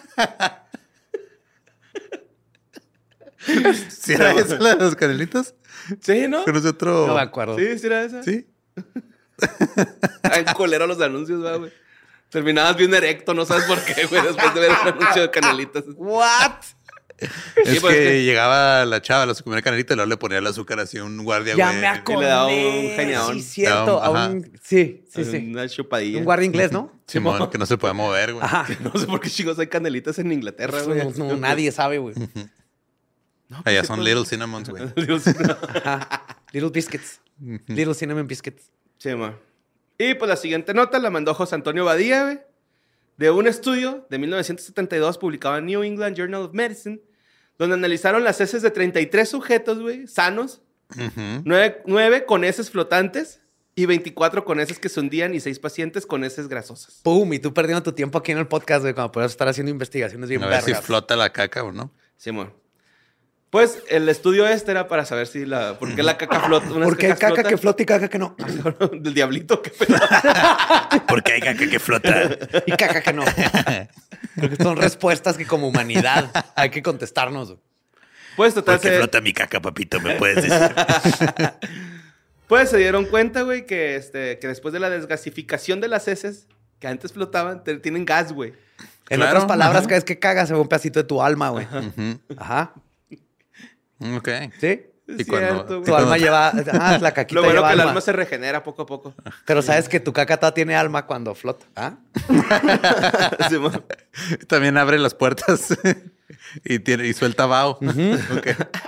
¿Sí era esa la de los canelitas? Sí, ¿no? Pero es de otro. No me acuerdo. Sí, sí era esa. Sí. Ay, culero los anuncios, va, güey. Terminabas bien erecto, no sabes por qué, güey, después de ver un anuncio de canelitas. ¿What? Es Sí, pues, que, es que- llegaba la chava a la primera canelita y luego le ponía el azúcar así a un guardia, Ya güey. me acordé. le daba un cañadón. Sí, cierto. Le daba un- a un- Sí, sí, sí. Una chupadilla. Un guardia inglés, ¿no? Simón, que no se puede mover, güey. Ajá. No sé por qué chicos hay canelitas en Inglaterra, No, güey. no, nadie sabe, güey. Allá son Little Cinnamons, güey. Ajá. Little Biscuits. Little Cinnamon Biscuits. Sí, ma. Y pues la siguiente nota la mandó José Antonio Badía, güey, de un estudio de mil novecientos setenta y dos publicado en New England Journal of Medicine, donde analizaron las heces de treinta y tres sujetos, güey, sanos, Ujú. nueve, nueve con heces flotantes y veinticuatro con heces que se hundían y seis pacientes con heces grasosas. Pum, y tú perdiendo tu tiempo aquí en el podcast, güey, cuando puedes estar haciendo investigaciones bien A ver si vergas. flota la caca o no. Sí, ma. Pues el estudio este era para saber si la... ¿Por qué la caca flota? unas ¿Por qué hay cacas caca que flotan. flota y caca que no? Del diablito, qué pedo. Porque hay caca que flota. Y caca que no. Creo que son respuestas que como humanidad hay que contestarnos. güey. Pues total, se, mi caca, papito, me puedes decir. pues se dieron cuenta, güey, que, este, que después de la desgasificación de las heces, que antes flotaban, te- tienen gas, güey. En Claro, otras palabras, ajá. cada vez que cagas se ve un pedacito de tu alma, güey. Ajá. Ok. ¿Sí? Y Es cuando- cierto, y Tu güey. cuando- alma lleva... Ah, la caquita Lo bueno lleva que el alma. alma se regenera poco a poco. Pero sabes que tu caca todavía tiene alma cuando flota. ¿Ah? Sí, ma. También abre las puertas y, tiene, y suelta vaho. Ok.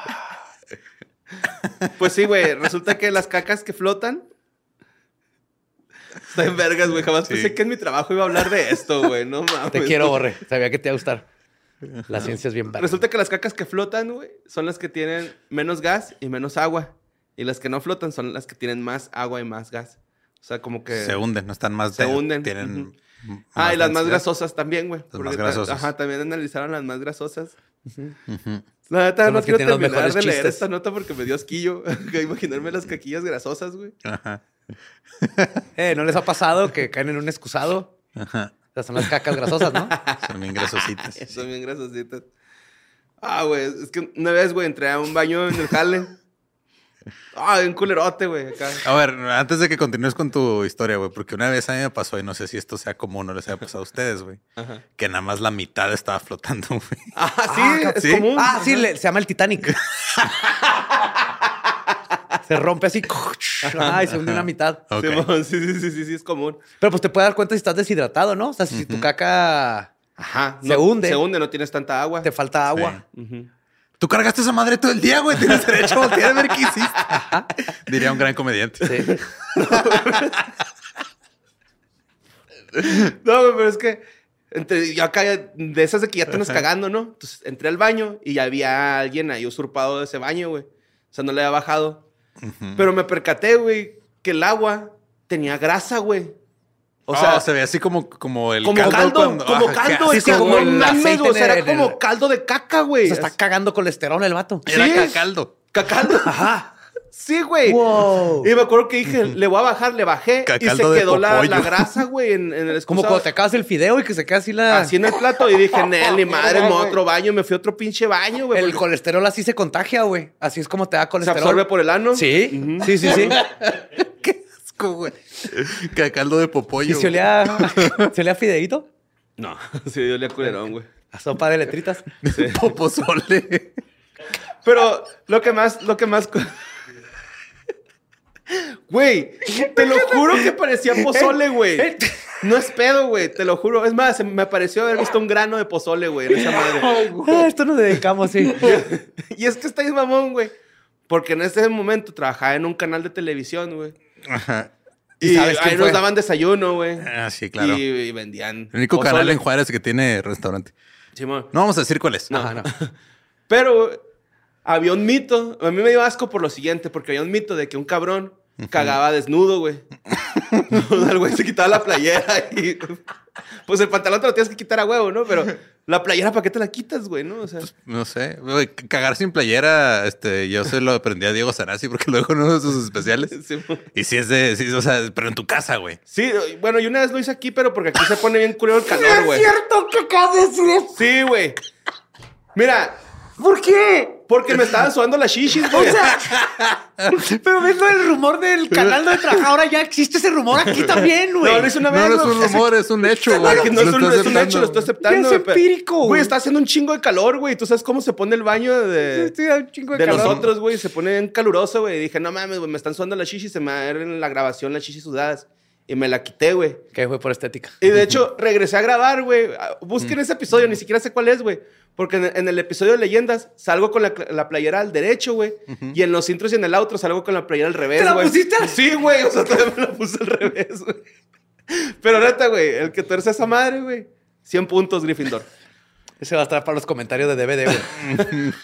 Pues sí, güey. Resulta que las cacas que flotan... Están en vergas, güey. Jamás Sí. pensé que en mi trabajo iba a hablar de esto, güey. No mames. Te quiero, Borre. Sabía que te iba a gustar. La ciencia es bien verga. Resulta que las cacas que flotan, güey, son las que tienen menos gas y menos agua. Y las que no flotan son las que tienen más agua y más gas. O sea, como que... Se hunden, no están más... Se hunden. Tienen... Ujú. Ah, y las más densidad. grasosas también, güey. Porque más ta- grasosas. Ajá, también analizaron las más grasosas. Ujú. La neta, Son no las que quiero tienen los terminar mejores de leer chistes. esta nota porque me dio asquillo. Que imaginarme las caquillas grasosas, güey. Ajá. Eh, ¿no les ha pasado que caen en un excusado? Ajá. O sea, son las cacas grasosas, ¿no? Son bien grasositas. Son bien grasositas. Ah, güey, es que una vez, güey, entré a un baño en el jale. Ah, un culerote, güey, acá. A ver, antes de que continúes con tu historia, güey, porque una vez a mí me pasó, y no sé si esto sea común o les haya pasado a ustedes, güey, Ajá. que nada más la mitad estaba flotando, güey. Ah, sí, Ah, es sí. común. Ah, sí, le- se llama el Titanic. Se rompe así. Ay, se hunde una mitad. Ok. Simón, Sí, sí, sí, sí, sí, es común. Pero pues te puedes dar cuenta si estás deshidratado, ¿no? O sea, si tu caca Ajá. Se no- hunde. Se hunde, no tienes tanta agua. te falta agua. Ujú. Tú cargaste esa madre todo el día, güey. Tienes derecho a voltear a ver qué hiciste. Diría un gran comediante. Sí. No, güey, pero es que entre, yo acá de esas de que ya te andas cagando, ¿no? Entonces entré al baño y ya había alguien ahí usurpado de ese baño, güey. O sea, no le había bajado. Pero me percaté, güey, que el agua tenía grasa, güey. O O sea, sea, se ve así como, como el como caldo, cuando- como Ajá, caldo. sí, es que como no el mames, aceite güey, o sea, en era el- como caldo de caca, güey. Se está cagando colesterol el vato. Era Sí. cacaldo. Cacaldo. Ajá. Sí, güey. Wow. Y me acuerdo que dije, le voy a bajar, le bajé. Y se Cacaldo de quedó la, popollo. la grasa, güey, en, en el Como excusado. cuando te acabas el fideo y que se queda así la... Así en el plato. Y dije, Nel, ni madre, me voy a otro baño. Me fui a otro pinche baño, güey. El porque colesterol así se contagia, güey. Así es como te da se colesterol. absorbe por el ano. Sí, sí, sí, sí. Qué asco, güey. Cacaldo de popollo. ¿Y se olía, se olía a fideíto? No, sí, yo le culerón, güey. A sopa de letritas. Popozole. Pero lo que más, lo que más... Güey, te lo juro que parecía pozole, güey. No es pedo, güey, te lo juro. Es más, se me pareció haber visto un grano de pozole, güey, en esa madre. Ah, esto nos dedicamos, sí. Y es que está ahí mamón, güey. Porque en ese momento trabajaba en un canal de televisión, güey. Ajá. ¿Y Y sabes quién ahí fue? nos daban desayuno, güey. Ah, sí, claro. Y, y vendían. El único pozole. canal en Juárez que tiene restaurante. Simón. No vamos a decir cuál es. No, no. Pero había un mito. A mí me dio asco por lo siguiente, porque había un mito de que un cabrón cagaba desnudo, güey. El güey se quitaba la playera y... Pues el pantalón te lo tienes que quitar a huevo, ¿no? Pero la playera, ¿para qué te la quitas, güey? ¿No? O sea... No sé. Güey, cagar sin playera, este, yo se lo aprendí a Diego Sarasi porque luego en uno de sus especiales. Simón. Y sí es de, sí, o sea, pero en tu casa, güey. Sí, bueno, yo una vez lo hice aquí, pero porque aquí se pone bien culero el calor, güey. cierto que acabas de decir eso. Sí, güey. Mira, ¿Por qué? Porque me estaban sudando las shishis, güey. O sea, pero ves lo del rumor del canal donde trabaja. Ahora ya existe ese rumor aquí también, güey. No, lo hice una No, vez. no es un rumor, es un hecho, güey. Que no es Lo un, estás es un hecho, lo estoy aceptando. Es güey, pero- empírico, güey. Güey, está haciendo un chingo de calor, güey. Tú sabes cómo se pone el baño de, Sí, un chingo de de calor. nosotros, güey. Se pone bien caluroso, güey. Y dije, no mames, güey, me están sudando las shishis. Se me va a ver en la grabación las shishis sudadas. Y me la quité, güey. Que fue por estética. Y de hecho, regresé a grabar, güey. Busquen ese episodio, ni siquiera sé cuál es, güey. Porque en, en el episodio de Leyendas salgo con la, la playera al derecho, güey. Y en los intros y en el outro salgo con la playera al revés, ¿Te la güey. pusiste? Sí, güey. O sea, todavía me la puse al revés, güey. Pero neta, güey, el que tuerce esa madre, güey. cien puntos, Gryffindor. Ese va a estar para los comentarios de D V D, güey.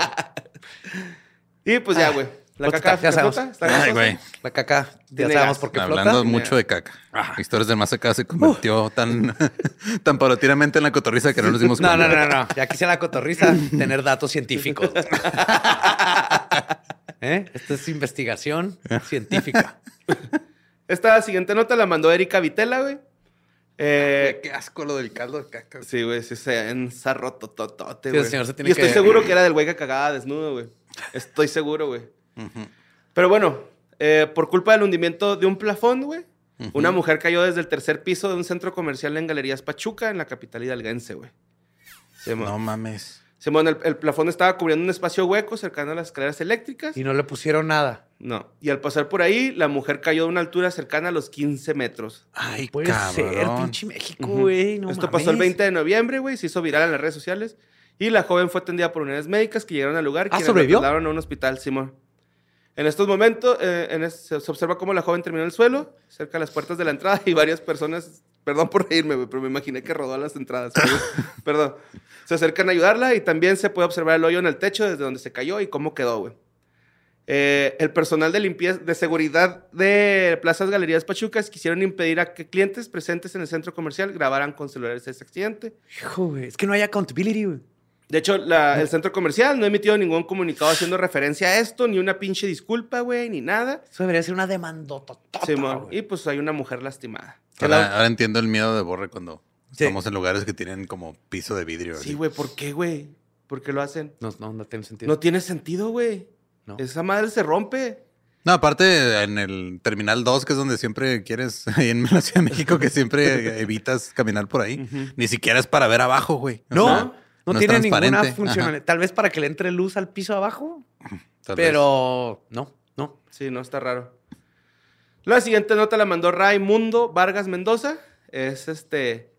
Y pues ya, güey. La Pues caca está, ya sabemos. flota, está Ay, grasosa. güey. La caca, ya Tiene sabemos gas. por qué Hablando flota. mucho de caca. Historias del más acá se convirtió tan, tan paulatinamente en la cotorriza que no nos dimos No, cuenta. no, no, no. Ya quisiera la cotorriza tener datos científicos. ¿Eh? Esto es investigación científica. Esta siguiente nota la mandó Erika Vitela, güey. Eh, Qué asco lo del caldo de caca. sí, güey, sí se ensarró tototote, Sí, el güey. señor se tiene Y estoy que- seguro que era del güey que cagaba desnudo, güey. Estoy seguro, güey. Pero bueno, eh, por culpa del hundimiento de un plafón, güey, una mujer cayó desde el tercer piso de un centro comercial en Galerías Pachuca, en la capital hidalguense, güey. Simón. No mames. Simón, el, el plafón estaba cubriendo un espacio hueco cercano a las escaleras eléctricas. Y no le pusieron nada. No. Y al pasar por ahí, la mujer cayó de una altura cercana a los quince metros. Ay, Puede cabrón. ser, pinche México, güey. No Esto mames. pasó el veinte de noviembre, güey. Se hizo viral en las redes sociales. Y la joven fue atendida por unidades médicas que llegaron al lugar. Ah, quienes ¿sobrevivió? la trasladaron a un hospital, Simón. En estos momentos, eh, en es- se se observa cómo la joven terminó en el suelo, cerca de las puertas de la entrada, y varias personas, perdón por reírme, güey, pero me imaginé que rodó a las entradas. Pero, perdón. Se acercan a ayudarla y también se puede observar el hoyo en el techo desde donde se cayó y cómo quedó, güey. Eh, el personal de limpieza, de seguridad de Plazas Galerías Pachucas quisieron impedir a que clientes presentes en el centro comercial grabaran con celulares ese accidente. Hijo, güey. Es que no hay accountability, güey. De hecho, la- el centro comercial no ha emitido ningún comunicado haciendo referencia a esto, ni una pinche disculpa, güey, ni nada. Eso debería ser una demandototota, Simón. güey. Y pues hay una mujer lastimada. Ahora, ahora entiendo el miedo de Borre cuando Sí. estamos en lugares que tienen como piso de vidrio. Sí, así. güey, ¿por qué, güey? ¿Por qué lo hacen? No, no, no tiene sentido. No tiene sentido, güey. No. Esa madre se rompe. No, aparte en el Terminal dos, que es donde siempre quieres, ahí en la Ciudad de México, que siempre evitas caminar por ahí. Ni siquiera es para ver abajo, güey. O No, sea, no, no es tiene ninguna transparente. funcionalidad. Ajá, Tal vez para que le entre luz al piso abajo, tal vez. pero no, no. Sí, no, está raro. La siguiente nota la mandó Raimundo Vargas Mendoza. Es este...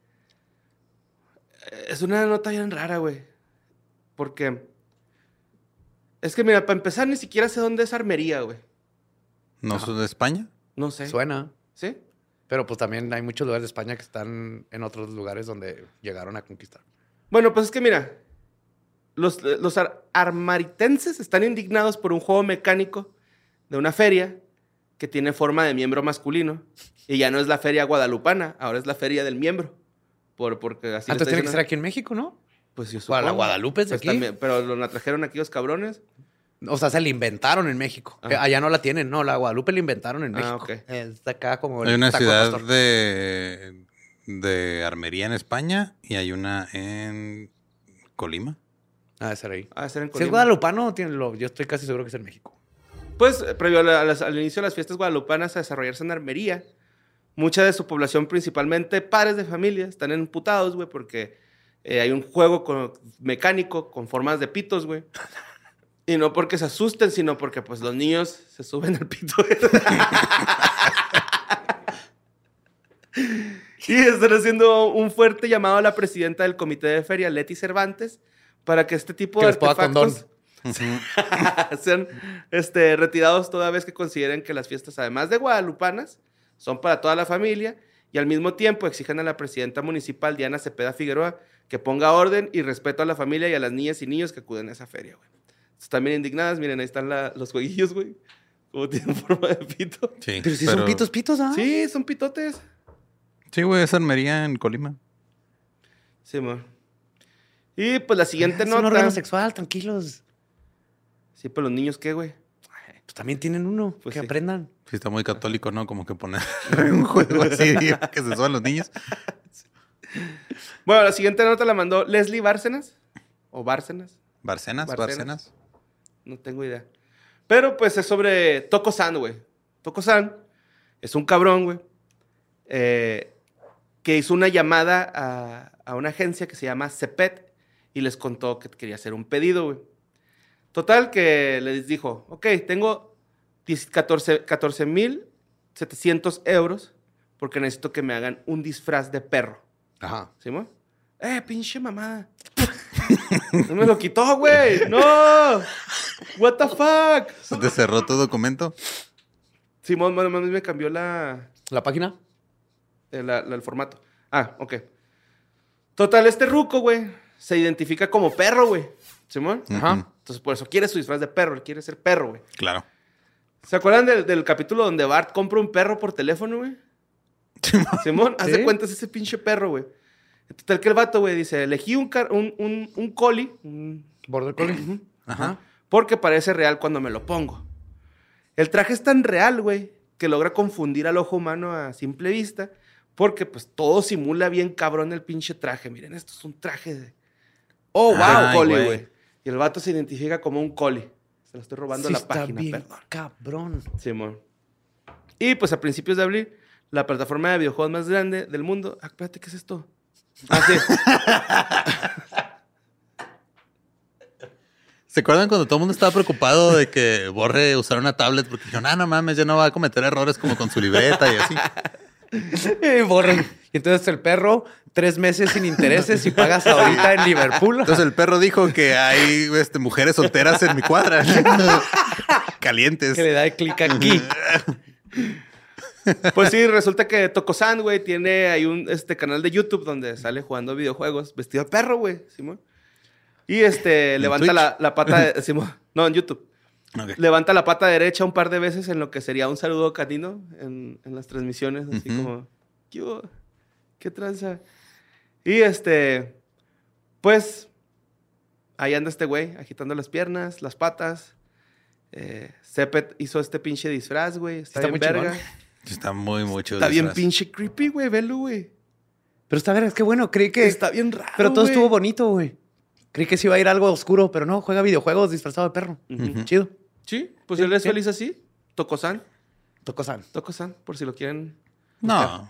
Es una nota bien rara, güey. Porque... Es que, mira, para empezar, ni siquiera sé dónde es Armería, güey. ¿No son de España? No sé. Suena. ¿Sí? Pero pues también hay muchos lugares de España que están en otros lugares donde llegaron a conquistar. Bueno, pues es que mira, los, los ar- armaritenses están indignados por un juego mecánico de una feria que tiene forma de miembro masculino. Y ya no es la feria guadalupana, ahora es la feria del miembro. Por, porque así le Antes está tiene que ser diciendo- aquí en México, ¿no? Pues yo Para la supongo. Guadalupe es de Pues aquí. también, pero lo la trajeron aquí los cabrones. O sea, se la inventaron en México. Ah. Que allá no la tienen, no. La Guadalupe la inventaron en Ah, México. ok. Es de acá como... el Hay una taco ciudad pastor. de, de armería en España y hay una en Colima. Ah, de ser ahí. Ah, ser en Si es Colima. guadalupano, tiene lo, yo estoy casi seguro que es en México. Pues, eh, previo a la- a las- al inicio de las fiestas guadalupanas a desarrollarse en Armería, mucha de su población, principalmente padres de familia, están emputados, güey, porque eh, hay un juego con- mecánico con formas de pitos, güey. Y no porque se asusten, sino porque, pues, los niños se suben al pito. Y están haciendo un fuerte llamado a la presidenta del comité de feria, Leti Cervantes, para que este tipo Que de les ponga artefactos sean este, retirados toda vez que consideren que las fiestas, además de guadalupanas, son para toda la familia y al mismo tiempo exigen a la presidenta municipal, Diana Cepeda Figueroa, que ponga orden y respeto a la familia y a las niñas y niños que acuden a esa feria, güey. Están bien indignadas, miren, ahí están la- los jueguillos, güey, como tienen forma de pito. Sí, Pero si son pitos, pitos, ¿ah? Sí, son pitotes. Sí, güey, es armería en Colima. Sí, amor. Y pues la siguiente Es nota. un órgano sexual, tranquilos. Sí, pues los niños, ¿qué, güey? Pues también tienen uno, Pues que sí. aprendan. Sí, está muy católico, ¿no? Como que poner un juego así que se suban los niños. Bueno, la siguiente nota la mandó Leslie Bárcenas. O Bárcenas. ¿Barcenas? Barcenas. ¿Barcenas? No tengo idea. Pero pues es sobre Toko-san, güey. Toko-san es un cabrón, güey. Eh, que hizo una llamada a, a una agencia que se llama Cepet y les contó que quería hacer un pedido, güey. Total que les dijo, ok, tengo catorce mil setecientos euros porque necesito que me hagan un disfraz de perro. Ajá. ¿Sí, mo? Eh, pinche mamada. No me lo quitó, güey. No. What the fuck. ¿Se te cerró tu documento? Simón, bueno, me cambió la, ¿La página? eh, la- la- el formato. Ah, ok. Total, este ruco, güey, se identifica como perro, güey. Simón. Ajá. Ujú. Entonces, por eso quiere su disfraz de perro. Él quiere ser perro, güey. Claro. ¿Se acuerdan del, del capítulo donde Bart compra un perro por teléfono, güey? Simón, haz de Sí. cuentas ese pinche perro, güey. Total que el vato, güey, dice, elegí un, car- un, un, un collie, un- Border Collie. Ajá. porque parece real cuando me lo pongo. El traje es tan real, güey, que logra confundir al ojo humano a simple vista, porque pues todo simula bien cabrón el pinche traje. Miren, esto es un traje de... Oh, wow, Ay, collie, güey. güey. Y el vato se identifica como un collie. Se lo estoy robando Sí la está página, bien perdón. cabrón. Simón. Y pues a principios de abril, la plataforma de videojuegos más grande del mundo... Ah, espérate, ¿qué es esto? Ah, sí. ¿Se acuerdan cuando todo el mundo estaba preocupado de que Borre usara una tablet? Porque dijeron, ah, no mames, ya no va a cometer errores como con su libreta y así. Y borren. Y entonces el perro, tres meses sin intereses y pagas ahorita en Liverpool. Entonces el perro dijo que hay este, mujeres solteras en mi cuadra. Calientes. Que le da clic aquí. Pues sí, resulta que Toko-san, güey, tiene ahí un este, canal de YouTube donde sale jugando videojuegos vestido de perro, güey, Simón. Y este, levanta Twitch? la, la pata de... Simón, no, en YouTube. Ok. Levanta la pata derecha un par de veces en lo que sería un saludo canino en, en las transmisiones, así Ujú. como, ¿qué hubo? ¿Qué tranza? Y este, pues, ahí anda este güey, agitando las piernas, las patas. Eh, Cepet hizo este pinche disfraz, güey. Está, Está bien muy verga. chingón. Está muy mucho. Está bien disfraz. pinche creepy, güey. Velo, güey. Pero está ver, es que bueno, creí que. Está bien raro, Pero todo güey. estuvo bonito, güey. Creí que sí iba a ir algo oscuro, pero no, juega videojuegos disfrazado de perro. Ujú. Chido. Sí, pues Sí, él es sí. feliz así. Toko-san. Toko-san. Toko-san, por si lo quieren. No.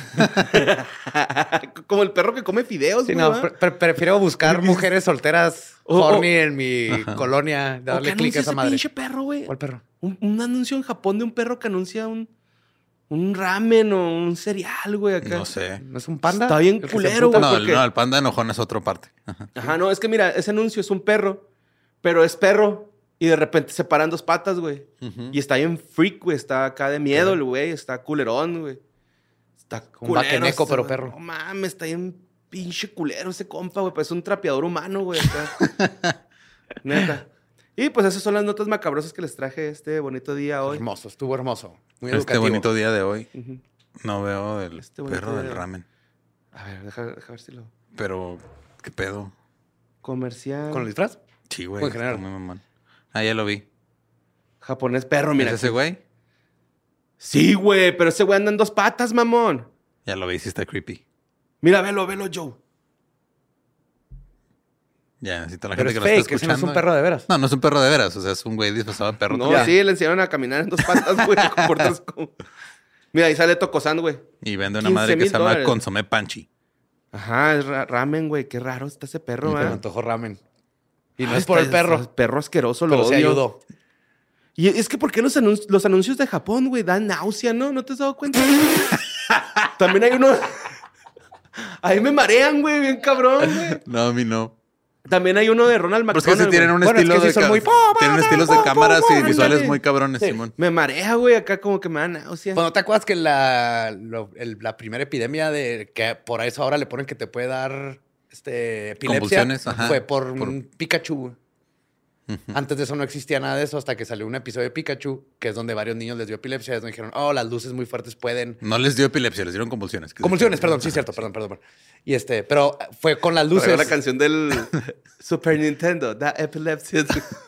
Como el perro que come fideos, Sí, güey. no, ¿va? pre- pre- prefiero buscar mujeres solteras O- o- horny en mi colonia, ¿O darle qué clic anuncia a esa ese madre. pinche perro, güey? ¿Cuál perro? Un, un anuncio en Japón de un perro que anuncia un, un ramen o un cereal, güey, acá. No sé. ¿No es un panda? Está bien ¿El que se culero, emputa? güey. No, porque- no, el panda enojón es otra parte. Ajá. Ajá, no, es que mira, ese anuncio es un perro, pero es perro y de repente se paran dos patas, güey. Ujú. Y está bien freak, güey. Está acá de miedo el güey. Está culerón, güey. Está Un culero. vaqueneco, ese, pero güey. perro. No mames, está bien pinche culero ese compa, güey. Pues es un trapeador humano, güey. Acá. Neta. Y pues esas son las notas macabrosas que les traje este bonito día hoy. Hermoso, estuvo hermoso. Muy Este educativo. bonito día de hoy. Ujú. No veo el Este bonito perro día del de hoy. ramen. A ver, deja, deja ver si lo... Pero, ¿qué pedo? Comercial. ¿Con el disfraz? Sí, güey. Pues, está general. muy mamón. Ah, ya lo vi. Japonés perro, mira. ¿Es ese güey? Sí, güey, pero ese güey anda en dos patas, mamón. Ya lo vi, sí está creepy. Mira, velo, velo, Joe. Ya, necesito a la Pero gente es que lo está fake, ese no escuchando. es un perro de veras. No, no es un perro de veras. O sea, es un güey disfrazado de perro. No, Ya. sí, le enseñaron a caminar en dos patas, güey. a comportarse como... Mira, ahí sale Toko-san, güey. Y vende una quince madre que mil se llama dólares. Consomé Panchi. Ajá, es ra- ramen, güey. Qué raro está ese perro, Se me ¿verdad? antojó ramen. Y no Ah, es por el está- perro, está- Perro asqueroso, lo pero se odio. ayudó. Y es que, ¿por qué los, anun- los anuncios de Japón, güey, dan náusea, no? ¿No te has dado cuenta? También hay uno... Ahí me marean, güey, bien cabrón, güey. No, a mí no. También hay uno de Ronald Pero es McDonald, que sí tienen güey. un Bueno, es estilo que sí de... son ca- muy- Tienen estilos de pum, cámaras pum, y pum, visuales ándale. muy cabrones, Sí. Simón. Me marea, güey, acá como que me da náusea. Bueno, ¿te acuerdas que la, lo- el- la primera epidemia de que por eso ahora le ponen que te puede dar este, epilepsia Convulsiones, ajá. fue por, Por- un Pikachu? güey. Antes de eso no existía nada de eso hasta que salió un episodio de Pikachu, que es donde varios niños les dio epilepsia. Es donde dijeron, oh, las luces muy fuertes pueden... No les dio epilepsia, les dieron convulsiones. Convulsiones, perdón, sí, cierto, perdón, perdón. perdón. Y este, pero fue con las Luces. luces. la canción del Super Nintendo, Da Epilepsy.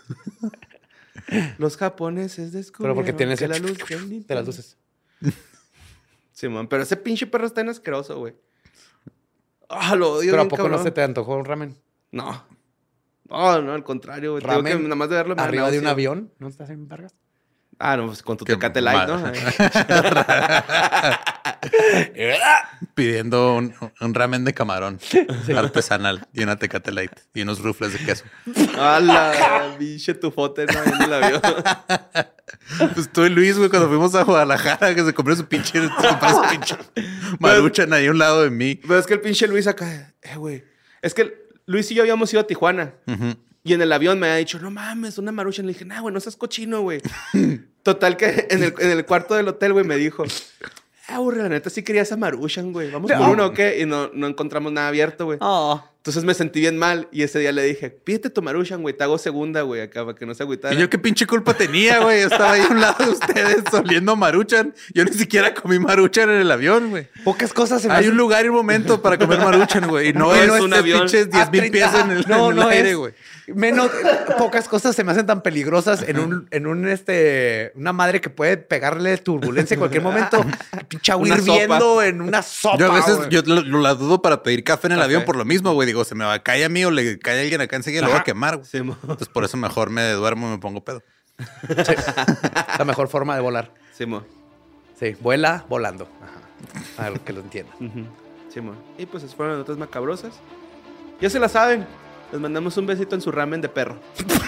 Los japoneses descubrieron Pero porque tiene que ese la luz del de Nintendo- las luces. Simón, pero ese pinche perro está en asqueroso, güey. Ah, lo odio Pero ¿a bien, poco no cabrón. se te antojó un ramen? No. No, no, al contrario, güey. Tengo que Ramen nada más de verlo me da arriba de un náusea. avión. ¿No estás en Vargas? Ah, no, pues con tu Qué Tecate Light, ¿no? mal. Pidiendo un, un ramen de camarón artesanal y una Tecate Light y unos rufles de queso. A la biche tu foto, ¿no? Ahí en el avión. Pues tú y Luis, güey, cuando fuimos a Guadalajara, que se compró su pinche, se compró su pinche Maruchan ahí a un lado de mí. Pero es que el pinche Luis acá, eh, güey. Es que Luis y yo habíamos ido a Tijuana. Ujú. Y en el avión me había dicho, no mames, una Maruchan. Le dije, nah, güey, no seas cochino, güey. Total que en el, en el cuarto del hotel, güey, me dijo, ah, güey, la neta sí quería esa Maruchan, güey. ¿Vamos por No. uno o qué? Y no, no encontramos nada abierto, güey. Oh. Entonces me sentí bien mal. Y ese día le dije, pídete tu Maruchan, güey. Te hago segunda, güey, acá, para que no se agüitara. Y yo qué pinche culpa tenía, güey. Yo estaba ahí a un lado de ustedes oliendo Maruchan. Yo ni siquiera comí Maruchan en el avión, güey. Pocas cosas se me Hay hacen- un lugar y un momento para comer Maruchan, güey. Y no, No es es un un avión. pinches diez mil a pies en el, no, en el no aire, es. güey. Menos, pocas cosas se me hacen tan peligrosas en un, en un, este, una madre que puede pegarle turbulencia en cualquier momento. Pinche agua Una hirviendo en una sopa. Yo a veces güey. yo lo, lo- la dudo para pedir café en el Café. avión por lo mismo, güey. Digo, se me va a caer a mí o le cae a alguien acá enseguida y lo voy a Ajá. quemar, güey. Sí, mo. Entonces por eso mejor me duermo y me pongo pedo. La mejor forma de volar. Sí, mo. Sí, vuela volando. Ajá. A ver que lo entiendan. Ujú. Sí, mo. Y pues esas fueron las notas macabrosas. Ya se la saben. Les mandamos un besito en su ramen de perro.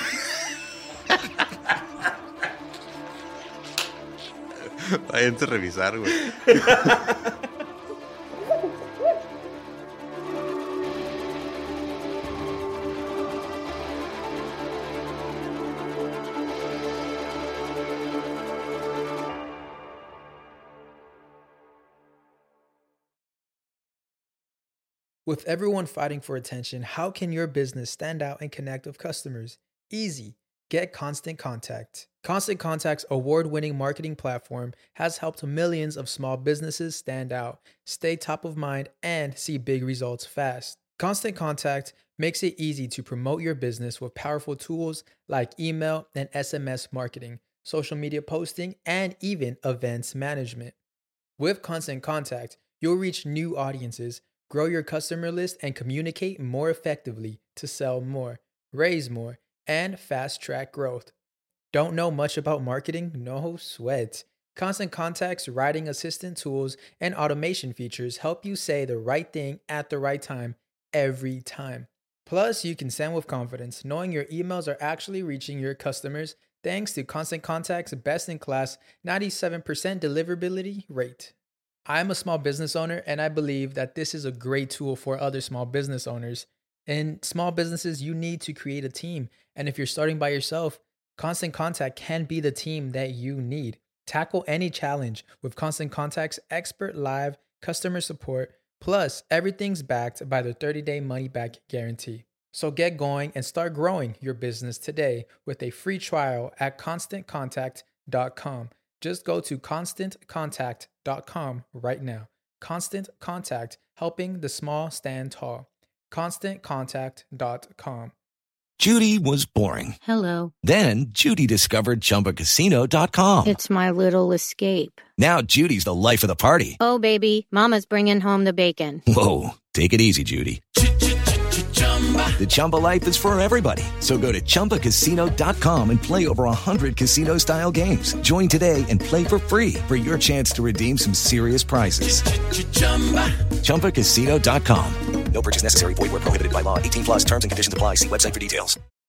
Váyanse a revisar, güey. With everyone fighting for attention, how can your business stand out and connect with customers? Easy. Get Constant Contact. Constant Contact's award-winning marketing platform has helped millions of small businesses stand out, stay top of mind, and see big results fast. Constant Contact makes it easy to promote your business with powerful tools like email and S M S marketing, social media posting, and even events management. With Constant Contact, you'll reach new audiences, grow your customer list, and communicate more effectively to sell more, raise more, and fast-track growth. Don't know much about marketing? No sweat. Constant Contact's writing assistant tools and automation features help you say the right thing at the right time every time. Plus, you can send with confidence, knowing your emails are actually reaching your customers thanks to Constant Contact's best-in-class ninety-seven percent deliverability rate. I'm a small business owner, and I believe that this is a great tool for other small business owners. In small businesses, you need to create a team. And if you're starting by yourself, Constant Contact can be the team that you need. Tackle any challenge with Constant Contact's expert live customer support. Plus, everything's backed by the thirty-day money-back guarantee. So get going and start growing your business today with a free trial at constant contact dot com. Just go to constant contact dot com right now. Constant Contact, helping the small stand tall. constant contact dot com. Judy was boring. Hello. Then Judy discovered Chumba Casino dot com. It's my little escape. Now Judy's the life of the party. Oh, baby, mama's bringing home the bacon. Whoa, take it easy, Judy. The Chumba life is for everybody. So go to Chumba Casino dot com and play over one hundred casino-style games. Join today and play for free for your chance to redeem some serious prizes. Chumba Casino dot com. No purchase necessary. Void where prohibited by law. eighteen plus terms and conditions apply. See website for details.